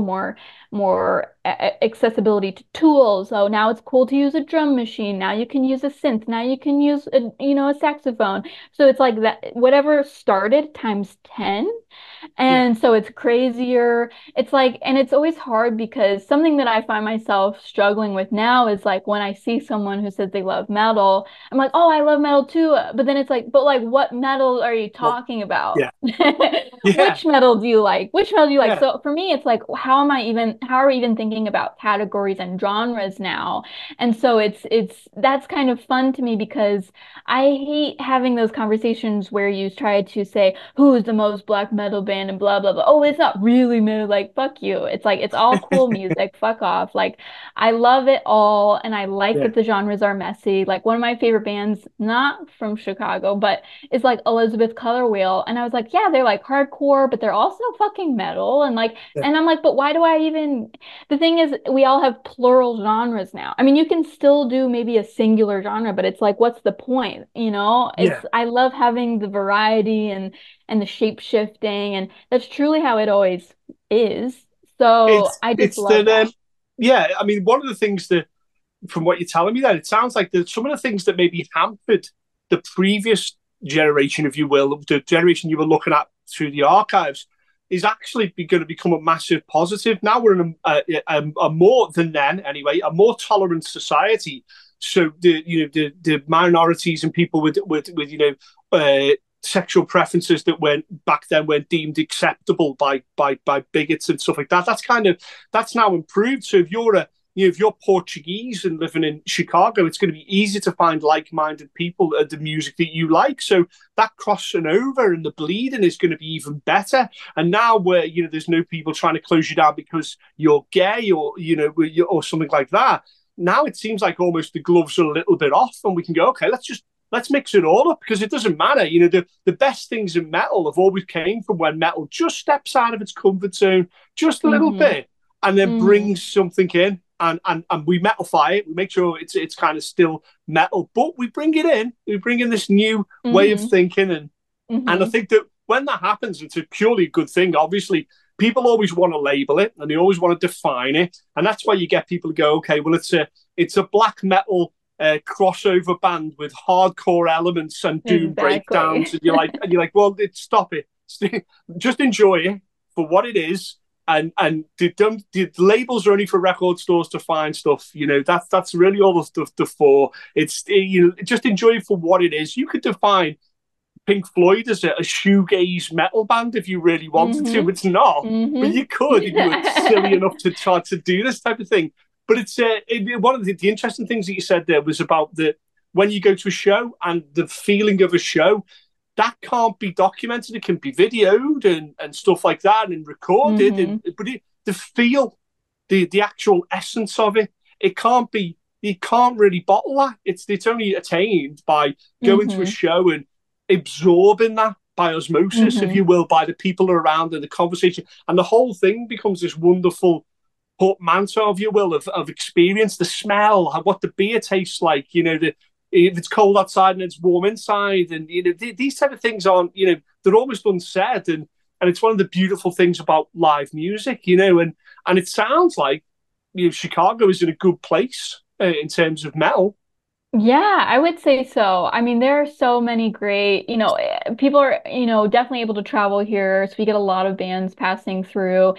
more accessibility to tools. So now it's cool to use a drum machine. Now you can use a synth. Now you can use a saxophone. So it's like that, whatever started times 10. And so it's crazier. It's like, and it's always hard because something that I find myself struggling with now is like when I see someone who says they love metal, I'm like, oh, I love metal too. But then it's like, but like, what metal are you talking about? Yeah. Which metal do you like? Which metal do you like? Yeah. So for me, it's like, how are we even thinking about categories and genres now? And so that's kind of fun to me because I hate having those conversations where you try to say, who's the most black metal band and blah, blah, blah. Oh, it's not really metal. Like, fuck you. It's like, it's all cool music. Fuck off. Like, I love it all. And I like that the genres are messy. Like, one of my favorite bands, not from Chicago, but it's like Elizabeth Color Wheel. And I was like, yeah, they're like hardcore, but they're also fucking metal. And like, and I'm like, but why do I even, the thing is, we all have plural genres now. I mean, you can still do maybe a singular genre, but it's like, what's the point? I love having the variety and the shape shifting, and that's truly how it always is. So I just love that. Yeah, I mean, one of the things that, from what you're telling me, that it sounds like that some of the things that maybe hampered the previous generation, if you will, the generation you were looking at through the archives, is actually going to become a massive positive. Now we're in a more than then anyway, a more tolerant society. So the minorities and people with sexual preferences that back then weren't deemed acceptable by bigots and stuff like that. That's now improved. So if you're Portuguese and living in Chicago, it's going to be easy to find like-minded people at the music that you like. So that crossing over and the bleeding is going to be even better. And now where there's no people trying to close you down because you're gay or or something like that. Now it seems like almost the gloves are a little bit off, and we can go, okay, let's just let's mix it all up, because it doesn't matter. The best things in metal have always came from when metal just steps out of its comfort zone just a little bit and then brings something in. And we metalify it. We make sure it's kind of still metal, but we bring it in. We bring in this new way of thinking, and I think that when that happens, it's a purely good thing. Obviously, people always want to label it and they always want to define it, and that's why you get people to go, okay, well, it's a black metal crossover band with hardcore elements and doom breakdowns, and you're like, well, stop it. Just enjoy it for what it is. And the labels are only for record stores to find stuff. That's really all the stuff for. It's just enjoy it for what it is. You could define Pink Floyd as a shoegaze metal band if you really wanted to. It's not, but you could if you were silly enough to try to do this type of thing. But it's one of the interesting things that you said there was about when you go to a show and the feeling of a show. That can't be documented. It can be videoed and stuff like that and recorded. But the feel, the actual essence of it, it can't be. You can't really bottle that. It's only attained by going to a show and absorbing that by osmosis, if you will, by the people around and the conversation, and the whole thing becomes this wonderful portmanteau, if you will, of experience. The smell, what the beer tastes like. If it's cold outside and it's warm inside, and these type of things aren't, they're almost unsaid, and it's one of the beautiful things about live music, and it sounds like Chicago is in a good place in terms of metal. Yeah, I would say so. I mean, there are so many great, people are, definitely able to travel here. So we get a lot of bands passing through.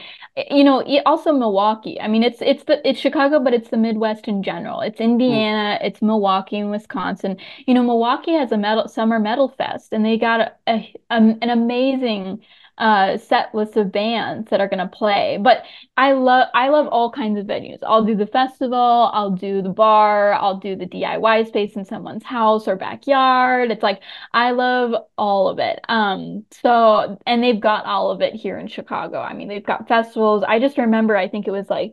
Also Milwaukee. I mean, it's Chicago, but it's the Midwest in general. It's Indiana, it's Milwaukee and Wisconsin. Milwaukee has a summer metal fest, and they got an amazing set list of bands that are going to play. But I love all kinds of venues. I'll do the festival, I'll do the bar, I'll do the DIY space in someone's house or backyard. It's like I love all of it. And they've got all of it here in Chicago. I mean, they've got festivals. I just remember, I think it was like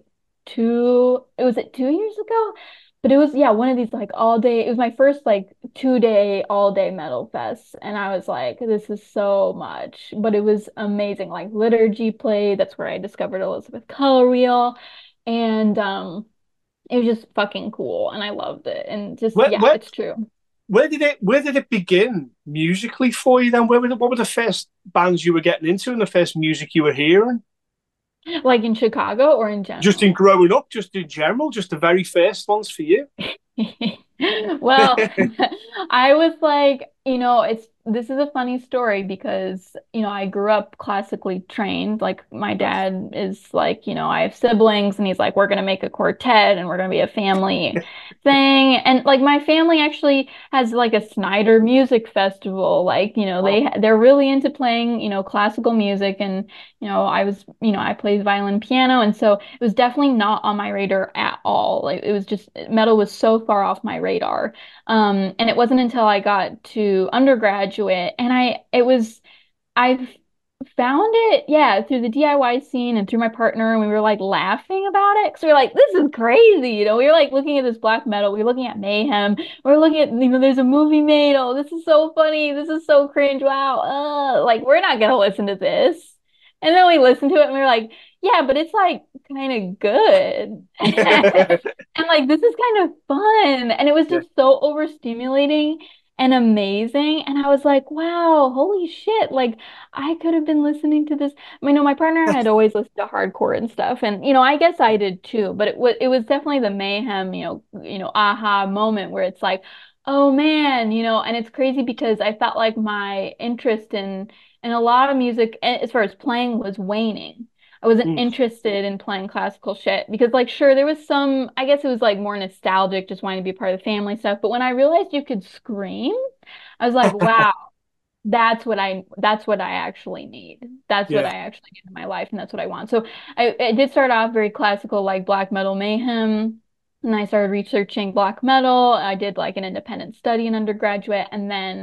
2 years ago? But it was, yeah, one of these like all day. It was my first like 2 day, all day metal fest. And I was like, this is so much. But it was amazing. Like Liturgy played. That's where I discovered Elizabeth Color Wheel. And it was just fucking cool. And I loved it. And just, it's true. Where did it begin musically for you then? What were the first bands you were getting into and the first music you were hearing? Like in Chicago or in general? Just in growing up, just in general, just the very first ones for you. Well, I was like, this is a funny story because, I grew up classically trained. Like my dad is like, I have siblings and he's like, we're going to make a quartet and we're going to be a family thing. And like my family actually has like a Snyder Music Festival. Like, they're really into playing, classical music. And, I played violin, piano. And so it was definitely not on my radar at all. Like it was just, metal was so far off my radar. And it wasn't until I got to undergraduate and I found it, yeah, through the DIY scene and through my partner, and we were like laughing about it because we were like, this is crazy. We were like looking at this black metal, we were looking at Mayhem, we were looking at, there's a movie made, oh, this is so funny, this is so cringe, wow, like we're not gonna listen to this. And then we listened to it and we were like, yeah, but it's like kind of good. And like this is kind of fun. And it was just so overstimulating and amazing. And I was like, wow, holy shit. Like I could have been listening to this. I mean, my partner had always listened to hardcore and stuff. And, I guess I did too, but it was definitely the Mayhem, aha moment where it's like, oh man, and it's crazy because I felt like my interest in a lot of music as far as playing was waning. I wasn't interested in playing classical shit because like, sure, there was some, I guess it was like more nostalgic, just wanting to be part of the family stuff. But when I realized you could scream, I was like, wow, that's what I actually need. That's what I actually need in my life. And that's what I want. So I did start off very classical, like black metal, Mayhem. And I started researching black metal. I did like an independent study in undergraduate. And then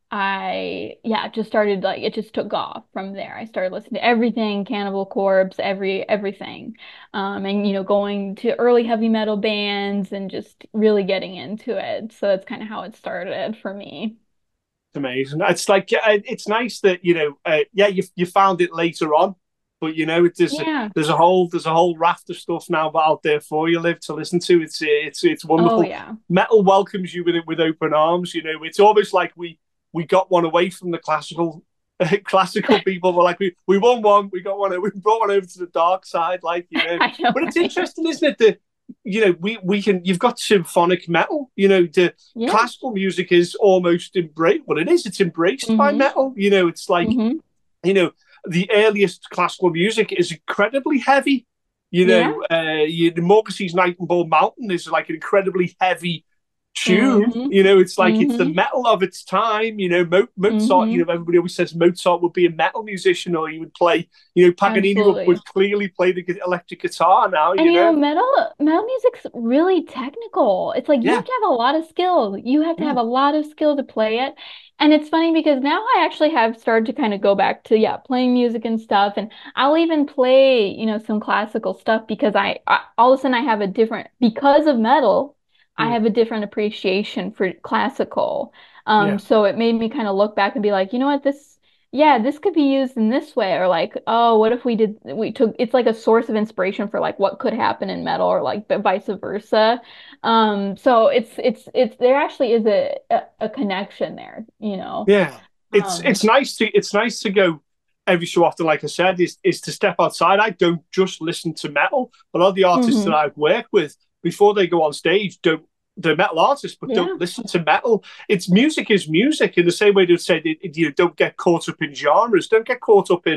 I just started like it just took off from there. I started listening to everything, Cannibal Corpse, everything. And going to early heavy metal bands and just really getting into it. So that's kind of how it started for me. It's amazing. It's like it's nice that yeah, you found it later on, but Yeah. there's a whole raft of stuff now out there for you, Liv, to listen to. It's Oh wonderful. yeah. Metal welcomes you with open arms. It's almost like we got one away from the classical classical people. We're like we won one, we brought one over to the dark side, I know, But it's right? interesting, isn't it? That we can you've got symphonic metal. The Yeah. classical music is almost embraced. Well, it is. It's embraced by Mm-hmm. metal. It's like Mm-hmm. the earliest classical music is incredibly heavy. Yeah. Morrissey's Night and Bald Mountain is like an incredibly heavy tune. Mm-hmm. It's like it's the Mm-hmm. metal of its time. Mozart. Mm-hmm. Everybody always says Mozart would be a metal musician, or he would play. Paganini would Absolutely. clearly play the electric guitar now. And metal music's really technical. It's like you Yeah, have to have a lot of skill. You have to have yeah, a lot of skill to play it. And it's funny because now I actually have started to kind of go back to playing music and stuff. And I'll even play, some classical stuff because I all of a sudden I have a different because of metal, I mm, have a different appreciation for classical. yeah, So it made me kind of look back and be like, you know what, this could be used in this way, or like, oh, what if we took, it's like a source of inspiration for like what could happen in metal, or like vice versa. So there actually is a connection there, you know. yeah. It's Um, it's nice to go every so often. Like I said, is to step outside. I don't just listen to metal. A lot of the artists that mhm. I've worked with before they go on stage don't. They're metal artists, but don't Yeah. listen to metal. It's music is music in the same way they would say don't get caught up in genres. Don't get caught up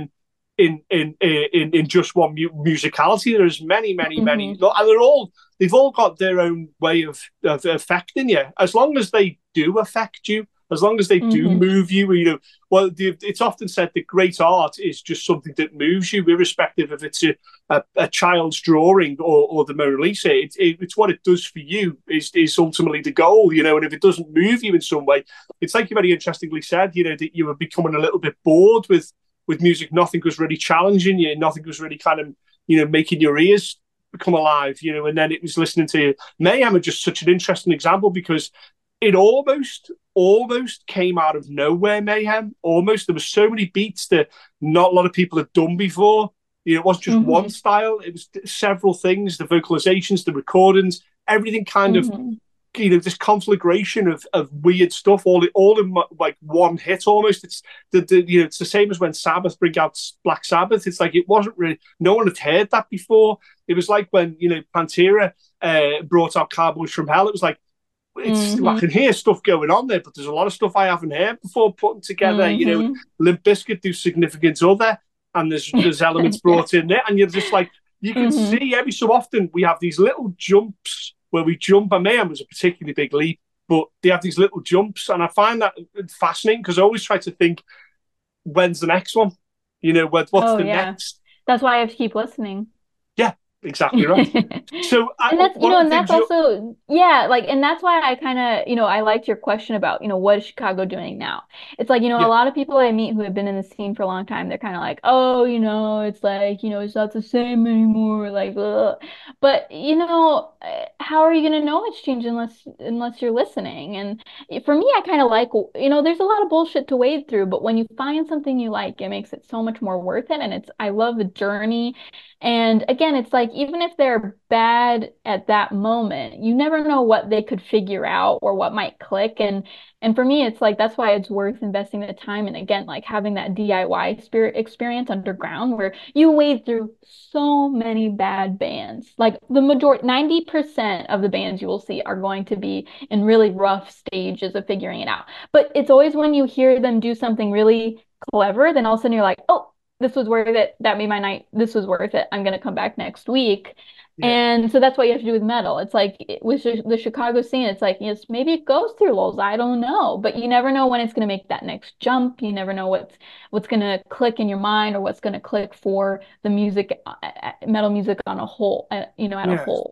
in just one musicality. There's many, many, many, Hmm. and they've all got their own way of affecting you. As long as they do affect you, as long as they do Hmm. move you, well, it's often said that great art is just something that moves you, irrespective if it's a child's drawing or the Mona Lisa. It's what it does for you is ultimately the goal, and if it doesn't move you in some way, it's like you very interestingly said, that you were becoming a little bit bored with music. Nothing was really challenging you. Nothing was really kind of making your ears become alive. And then it was listening to Mayhem are just such an interesting example because it almost came out of nowhere. Mayhem almost there was so many beats that not a lot of people had done before. It wasn't just one Hmm. style; it was several things: the vocalizations, the recordings, everything kind of Hmm. this conflagration of weird stuff all in like one hit almost. It's it's the same as when Sabbath bring out Black Sabbath. It's like it wasn't really, no one had heard that before. It was like when Pantera brought out Cowboys from Hell. It was like I Hmm. can hear stuff going on there, but there's a lot of stuff I haven't heard before putting together. Hmm. Limp Bizkit do Significant Other, and there's elements Yeah. brought in there, and you're just like you can Hmm. see every so often we have these little jumps where we jump. And Mayhem was a particularly big leap, but they have these little jumps, and I find that fascinating because I always try to think, when's the next one? What's Oh the yeah. next? That's why I have to keep listening. Yeah, exactly right. So And one of the that's things you, also, yeah, like, and that's why I kind of, I liked your question about, what is Chicago doing now? It's like, a yeah, lot of people I meet who have been in the scene for a long time, they're kind of like, oh, it's like, it's not the same anymore, like, ugh. But, how are you going to know it's changed unless you're listening? And for me, I kind of like, there's a lot of bullshit to wade through, but when you find something you like, it makes it so much more worth it. And I love the journey. And again, it's like even if they're bad at that moment, you never know what they could figure out or what might click. And for me, it's like that's why it's worth investing the time. And again, like having that DIY spirit experience underground where you wade through so many bad bands. Like the majority, 90% of the bands you will see are going to be in really rough stages of figuring it out. But it's always when you hear them do something really clever, then all of a sudden you're like, oh, this was worth it. That made my night. This was worth it. I'm going to come back next week. yeah. And so that's what you have to do with metal. It's like with the Chicago scene, it's like, yes, maybe it goes through lulls. I don't know, but you never know when it's going to make that next jump. You never know what's going to click in your mind or what's going to click for the music, metal music on a whole, at a Yeah. whole.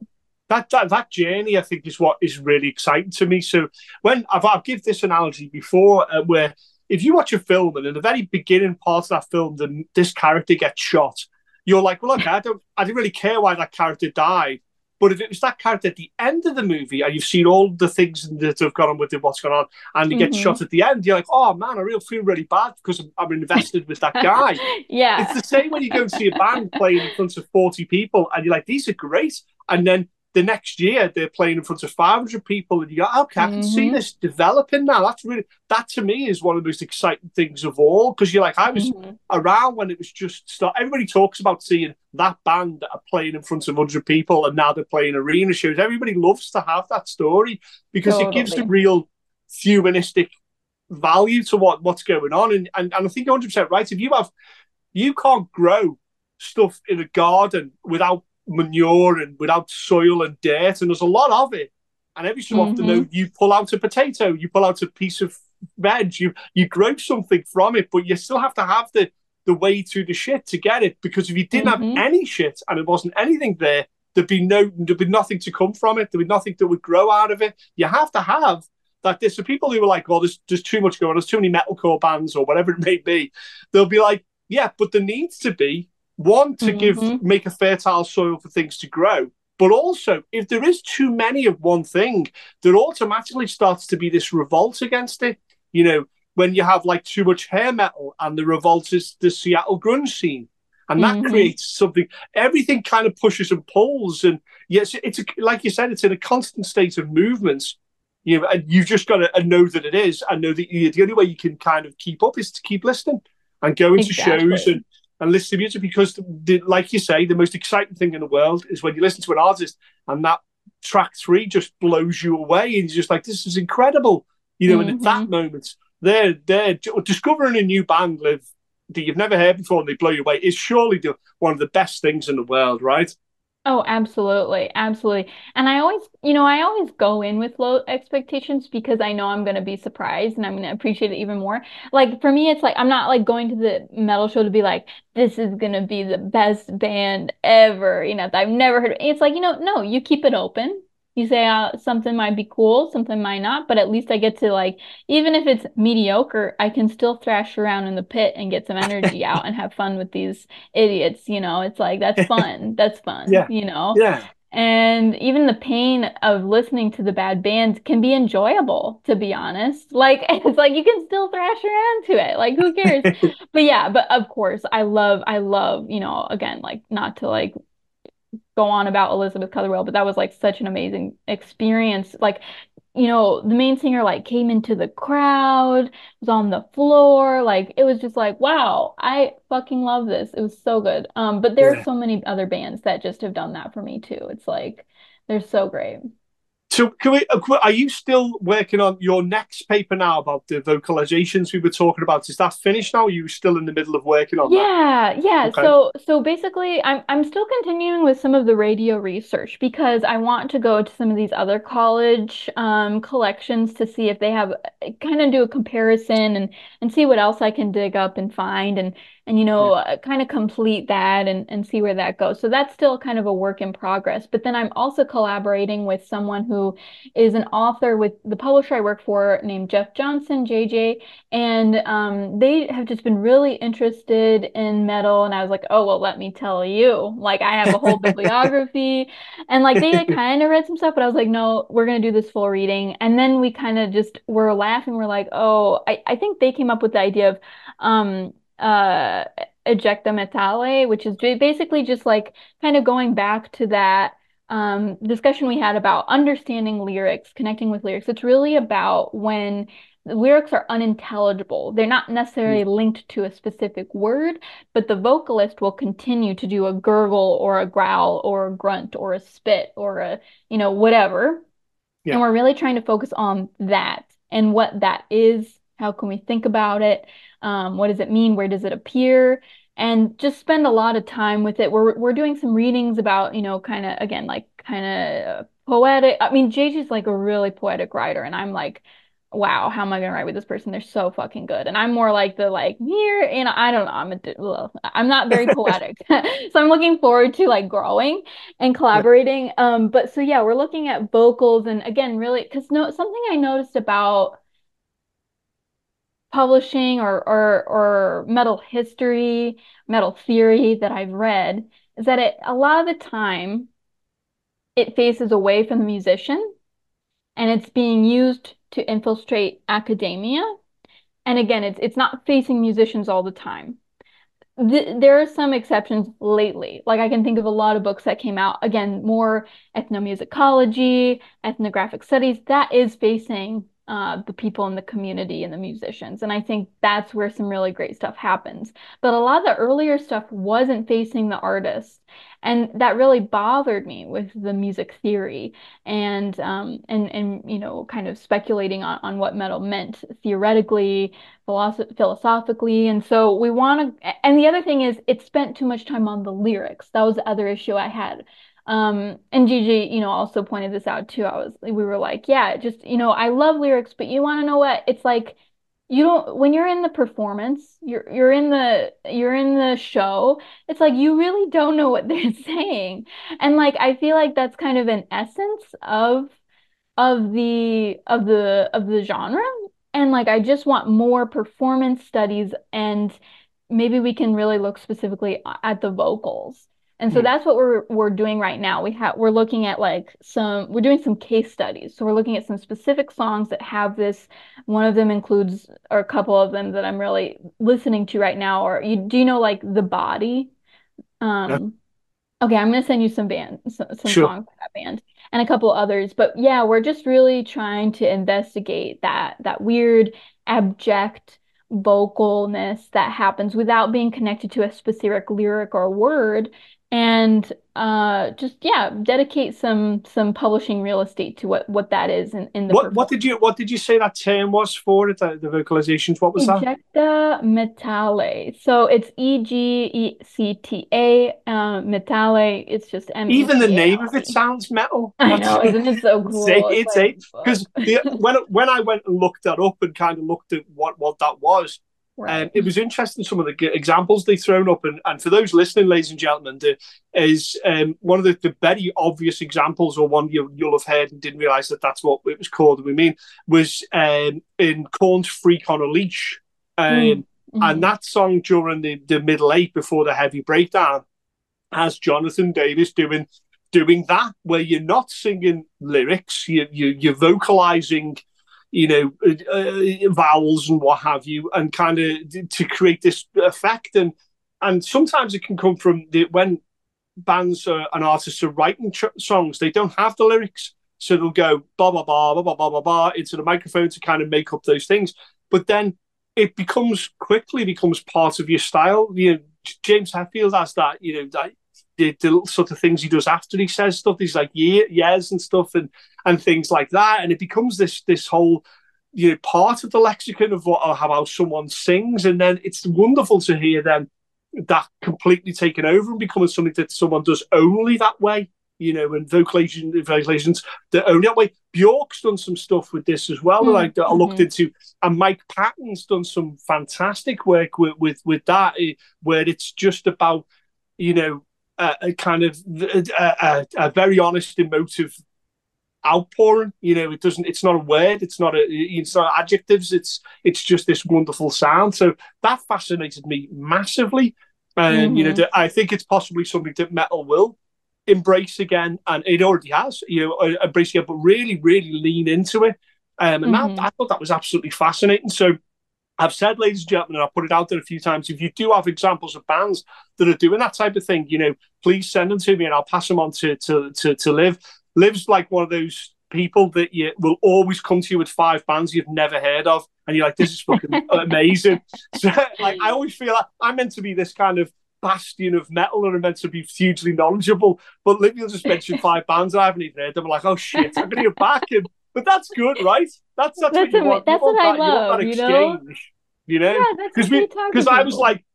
that journey, I think, is what is really exciting to me. So when I've given this analogy before, where if you watch a film and in the very beginning part of that film, this character gets shot, you're like, well, look, I didn't really care why that character died. But if it was that character at the end of the movie and you've seen all the things that have gone on with it, what's going on, and you get shot at the end, you're like, oh man, I feel really bad because I'm invested with that guy. Yeah. It's the same when you go and see a band playing in front of 40 people and you're like, these are great. And then the next year they're playing in front of 500 people and you go, okay, I can see this developing now. That to me is one of the most exciting things of all, because you're like, I was around when it was just everybody talks about seeing that band that are playing in front of 100 people and now they're playing arena shows. Everybody loves to have that story because it gives a real humanistic value to what's going on. And I think you're 100% right. If you can't grow stuff in a garden without manure and without soil and dirt, and there's a lot of it, and every so often though, you pull out a potato, you pull out a piece of veg, you grow something from it, but you still have to have the way through the shit to get it, because if you didn't have any shit and it wasn't anything there'd be nothing to come from it. There'd be nothing that would grow out of it. You have to have that. There's some people who are like, well, there's too much going on, there's too many metalcore bands or whatever it may be. They'll be like, yeah, but there needs to be one to make a fertile soil for things to grow. But also, if there is too many of one thing, there automatically starts to be this revolt against it. You know, when you have like too much hair metal, and the revolt is the Seattle grunge scene. And that creates something, everything kind of pushes and pulls. And yes, like you said, it's in a constant state of movements. You know, and you've just got to know that it is, and know that the only way you can kind of keep up is to keep listening and going to shows and listen to music, because like you say, the most exciting thing in the world is when you listen to an artist and that track 3 just blows you away and you're just like, this is incredible, you know. And at that moment, they're discovering a new band that you've never heard before and they blow you away is surely one of the best things in the world, right? Oh, absolutely. Absolutely. And I always go in with low expectations because I know I'm going to be surprised and I'm going to appreciate it even more. Like for me, it's like, I'm not like going to the metal show to be like, this is going to be the best band ever, that I've never heard of. It's like, no, you keep it open. You say something might be cool, something might not, but at least I get to like, even if it's mediocre, I can still thrash around in the pit and get some energy out and have fun with these idiots. It's like, that's fun. That's fun, Yeah. Yeah. And even the pain of listening to the bad bands can be enjoyable, to be honest. Like, it's like you can still thrash around to it. Like, who cares? But yeah, but of course, I love, again, like not to like go on about Elizabeth Cutherwell, but that was like such an amazing experience. Like, the main singer like came into the crowd, was on the floor, like it was just like, wow, I fucking love this. It was so good. But there are so many other bands that just have done that for me too. It's like they're so great. So are you still working on your next paper now about the vocalizations we were talking about? Is that finished now? Or are you still in the middle of working on that? Yeah. Okay. So basically I'm still continuing with some of the radio research because I want to go to some of these other college collections to see if they have kind of do a comparison and see what else I can dig up and find and kind of complete that and see where that goes. So that's still kind of a work in progress. But then I'm also collaborating with someone who is an author with the publisher I work for named Jeff Johnson, JJ. And they have just been really interested in metal. And I was like, oh, well, let me tell you. Like, I have a whole bibliography. And like, they kind of read some stuff, but I was like, no, we're going to do this full reading. And then we kind of just were laughing. We're like, oh, I think they came up with the idea of ejecta metale, which is basically just like kind of going back to that discussion we had about understanding lyrics, connecting with lyrics. It's really about when the lyrics are unintelligible. They're not necessarily linked to a specific word, but the vocalist will continue to do a gurgle or a growl or a grunt or a spit or a, whatever. Yeah. And we're really trying to focus on that and what that is. How can we think about it? What does it mean? Where does it appear? And just spend a lot of time with it. We're doing some readings about, kind of poetic. I mean, JJ's like a really poetic writer, and I'm like wow, how am I gonna write with this person? They're so fucking good. And I'm more like the like here, I don't know. I'm not very poetic. So I'm looking forward to like growing and Yeah. collaborating. But so yeah, we're looking at vocals and again, really because no something I noticed about publishing or metal history, metal theory that I've read is that a lot of the time it faces away from the musician and it's being used to infiltrate academia. And again, it's not facing musicians all the time. There are some exceptions lately. Like I can think of a lot of books that came out, again, more ethnomusicology, ethnographic studies, that is facing the people in the community and the musicians. And I think that's where some really great stuff happens. But a lot of the earlier stuff wasn't facing the artists. And that really bothered me with the music theory and you know, kind of speculating on what metal meant theoretically, philosophically. And so we want to, and the other thing is it spent too much time on the lyrics. That was the other issue I had. And Gigi, you know, also pointed this out too. We were like, yeah, just, you know, I love lyrics, but you want to know what? It's like, you don't, when you're in the performance, you're in the show, it's like you really don't know what they're saying. And like, I feel like that's kind of an essence of the genre. And like I just want more performance studies and maybe we can really look specifically at the vocals. And so Mm. that's what we're doing right now. We're looking at like we're doing some case studies. So we're looking at some specific songs that have this. One of them includes, or a couple of them that I'm really listening to right now. Or do you know like The Body? Yeah. Um, Okay, I'm gonna send you some Sure. songs by that band and a couple others. But yeah, we're just really trying to investigate that weird abject vocalness that happens without being connected to a specific lyric or word, and just yeah, dedicate some publishing real estate to what that is in the What performance. did you say that term was for it? The vocalizations. What was that? Ejecta Metale. So it's Egecta Metale. It's just Even the name of it Metale. sounds metal. I That's know, isn't it so cool? It's it's like, a because the when I went and looked that up and kind of looked at what that was, right. it was interesting some of the examples they thrown up, and for those listening, ladies and gentlemen, is one of the very obvious examples, or one you'll have heard and didn't realize that that's what it was called. We mean was in Korn's "Freak on a Leash," Mm, and mhm. that song during the middle eight before the heavy breakdown has Jonathan Davis doing that, where you're not singing lyrics, you're vocalizing, you know, vowels and what have you, and kind of to create this effect. And sometimes it can come from when bands and artists are writing songs, they don't have the lyrics, so they'll go blah blah blah blah blah blah blah blah into the microphone to kind of make up those things. But then it quickly becomes part of your style. You know, James Hetfield has that. You know, that the sort of things he does after he says stuff. He's like yes and stuff and things like that, and it becomes this whole, you know, part of the lexicon of what or how someone sings, and then it's wonderful to hear them that completely taken over and becoming something that someone does only that way. You know, and vocalizations that only that way. Bjork's done some stuff with this as well Mm, that I looked mhm. into, and Mike Patton's done some fantastic work with that, where it's just about, you know, a kind of a very honest, emotive outpouring. You know, it's not a word, it's not adjectives. It's just this wonderful sound. So that fascinated me massively, and you know, Mhm. I think it's possibly something that metal will embrace again, and it already has. You know, embrace it, but really, really lean into it. And that Mhm. I thought that was absolutely fascinating. So I've said, ladies and gentlemen, and I've put it out there a few times. If you do have examples of bands that are doing that type of thing, you know, please send them to me, and I'll pass them on to Liv. Liv's like one of those people that you will always come to you with 5 bands you've never heard of, and you're like, this is fucking amazing. So, like, I always feel like I'm meant to be this kind of bastion of metal, and I'm meant to be hugely knowledgeable. But Liv will just mention 5 bands I haven't even heard. I'm like, oh shit, I'm gonna go back and. But that's good, right? That's what you want. You That's what want I that. You want that love, you know? exchange. You know, Yeah, that's what they talk to because I was people. like,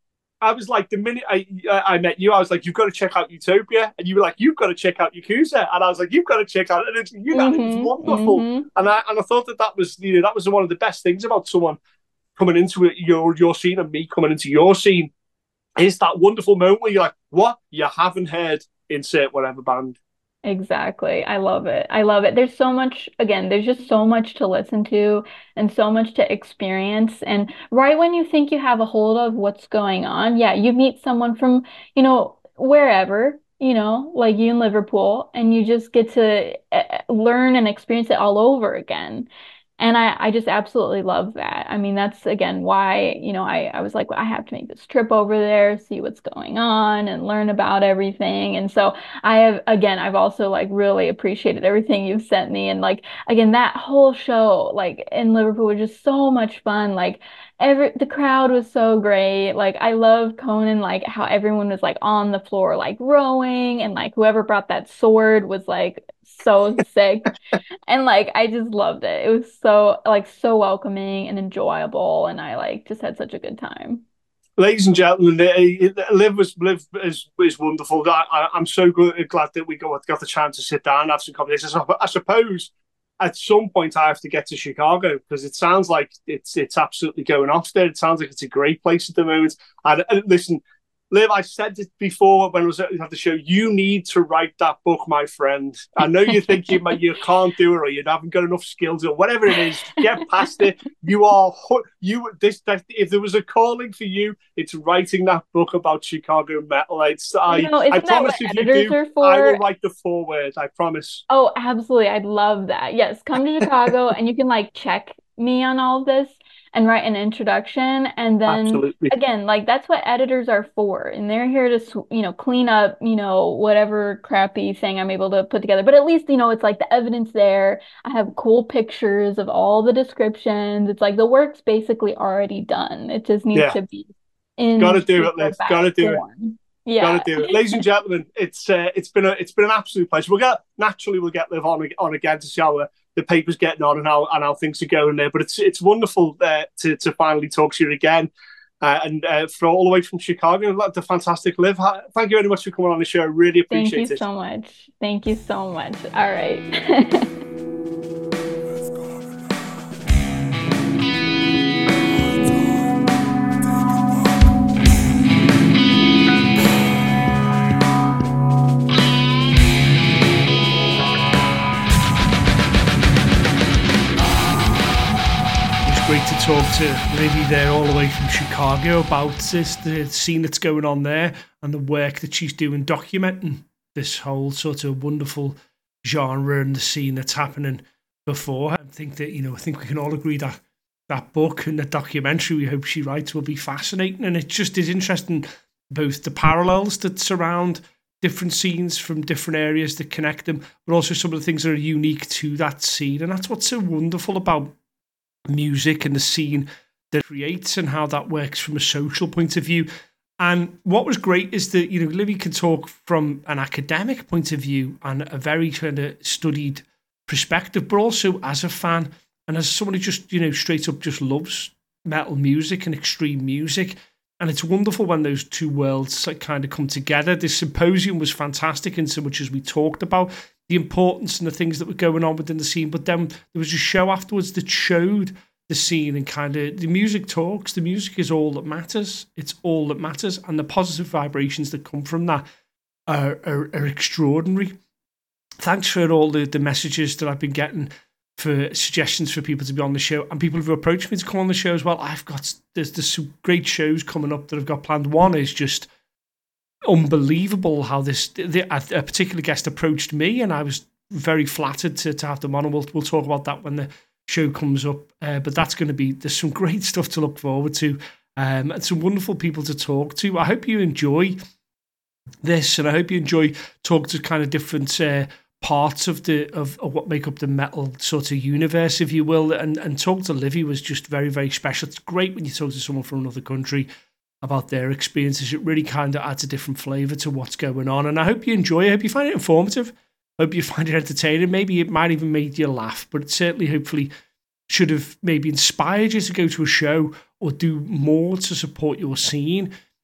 was like, the minute I met you, I was like, you've got to check out Utopia, and you were like, you've got to check out Yakuza, and I was like, you've got to check out, and it was wonderful, and I thought that was that was one of the best things about someone coming into your scene and me coming into your scene, is that wonderful moment where you're like, what, you haven't heard, insert whatever band. Exactly. I love it. I love it. There's so much, again, there's just so much to listen to and so much to experience. And right when you think you have a hold of what's going on, yeah, you meet someone from, wherever, like you in Liverpool, and you just get to learn and experience it all over again. And I just absolutely love that. I mean, that's again why, I was like, well, I have to make this trip over there, see what's going on and learn about everything. And so I've also like really appreciated everything you've sent me. And like, again, that whole show, like in Liverpool was just so much fun. Like the crowd was so great. Like I loved Conan, like how everyone was like on the floor, like rowing, and like whoever brought that sword was like so sick. And like I just loved it. It was so welcoming and enjoyable, and I like just had such a good time. Ladies and gentlemen, Liv is wonderful. I'm so glad that we got the chance to sit down and have some conversations. I suppose at some point I have to get to Chicago, because it sounds like it's absolutely going off there. It sounds like it's a great place at the moment. And listen, Liv, I said it before when I was at the show, you need to write that book, my friend. I know you think you can't do it, or you haven't got enough skills, or whatever it is. Get past it. If there was a calling for you, it's writing that book about Chicago metal. I promise if you do, I will write the foreword. I promise. Oh, absolutely. I'd love that. Yes, come to Chicago and you can like check me on all of this and write an introduction, and then Absolutely. Again, like that's what editors are for, and they're here to clean up whatever crappy thing I'm able to put together. But at least it's like the evidence there. I have cool pictures of all the descriptions. It's like the work's basically already done. It just needs to be in. Gotta do it, Liv. Gotta do it. Yeah. Gotta do it, ladies and gentlemen. It's been an absolute pleasure. We'll get Liv on again to see how the paper's getting on and how things are going there. But it's wonderful to finally talk to you again, and for all the way from Chicago. The fantastic Liv. Thank you very much for coming on the show. I really appreciate it. Thank you so much. Thank you so much. All right. Great to talk to Livy there all the way from Chicago about the scene that's going on there and the work that she's doing documenting this whole sort of wonderful genre and the scene that's happening before. I think that, I think we can all agree that that book and the documentary we hope she writes will be fascinating, and it just is interesting, both the parallels that surround different scenes from different areas that connect them, but also some of the things that are unique to that scene. And that's what's so wonderful about music and the scene that it creates and how that works from a social point of view. And what was great is that, Livy can talk from an academic point of view and a very kind of studied perspective, but also as a fan and as someone who just, straight up just loves metal music and extreme music. And it's wonderful when those two worlds kind of come together. This symposium was fantastic in so much as we talked about the importance and the things that were going on within the scene. But then there was a show afterwards that showed the scene, and kind of the music talks. The music is all that matters. It's all that matters. And the positive vibrations that come from that are extraordinary. Thanks for all the messages that I've been getting for suggestions for people to be on the show, and people who've approached me to come on the show as well. There's some great shows coming up that I've got planned. One is just unbelievable how a particular guest approached me, and I was very flattered to have them on, and we'll talk about that when the show comes up. But there's some great stuff to look forward to, and some wonderful people to talk to. I hope you enjoy this, and I hope you enjoy talking to kind of different parts of what make up the metal sort of universe, if you will. And talk to Livy was just very, very special. It's great when you talk to someone from another country about their experiences. It really kind of adds a different flavour to what's going on. And I hope you enjoy it. I hope you find it informative. I hope you find it entertaining. Maybe it might even make you laugh, but it certainly, hopefully, should have maybe inspired you to go to a show or do more to support your scene.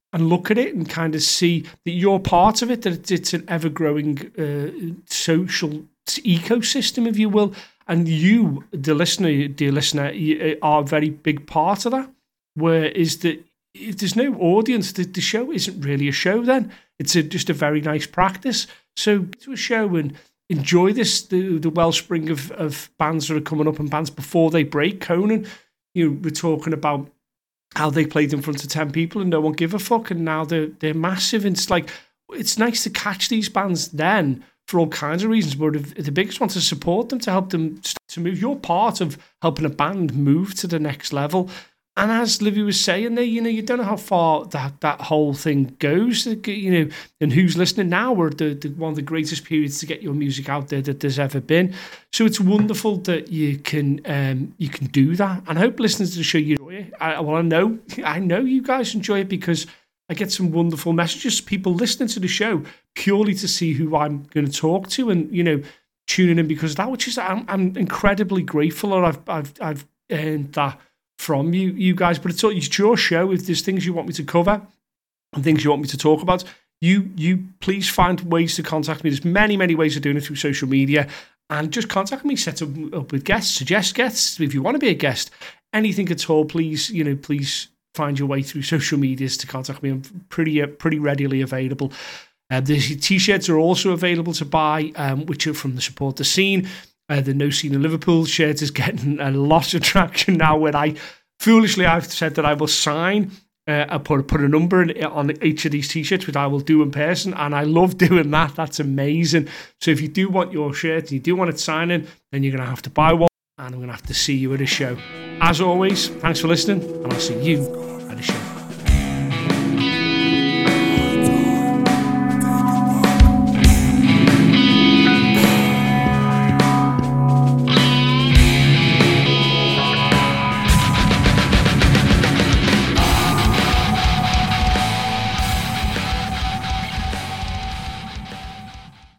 look at it and kind of see that you're part of it, that it's an ever-growing social ecosystem, if you will, and you, dear listener, you are a very big part of that. Where is that if there's no audience, the show isn't really a show then. It's just a very nice practice. So go to a show and enjoy the wellspring of bands that are coming up and bands before they break. Conan, we're talking about how they played in front of 10 people and no one give a fuck, and now they're massive. And it's like, it's nice to catch these bands then for all kinds of reasons, but the biggest one to support them, to help them to move. You're part of helping a band move to the next level. And as Livy was saying there, you don't know how far that whole thing goes, and who's listening now. We're one of the greatest periods to get your music out there that there's ever been. So it's wonderful that you can do that. And I hope listeners to the show, you enjoy it. I know you guys enjoy it, because I get some wonderful messages, people listening to the show purely to see who I'm going to talk to, and tuning in because of that, which is I'm incredibly grateful, or I've earned that from you guys. But it's your show. If there's things you want me to cover and things you want me to talk about, you please find ways to contact me. There's many ways of doing it through social media, and just contact me, set up with guests, suggest guests if you want to be a guest, anything at all. Please find your way through social medias to contact me. I'm pretty readily available. The t-shirts are also available to buy, which are from the Support the Scene. The No Scene in Liverpool shirt is getting a lot of traction now. When I've said that I will sign, I put a number on each of these t-shirts, which I will do in person, and I love doing that. That's amazing. So if you do want your shirt and you do want it signing, then you're going to have to buy one, and I'm going to have to see you at a show. As always, thanks for listening, and I'll see you at a show.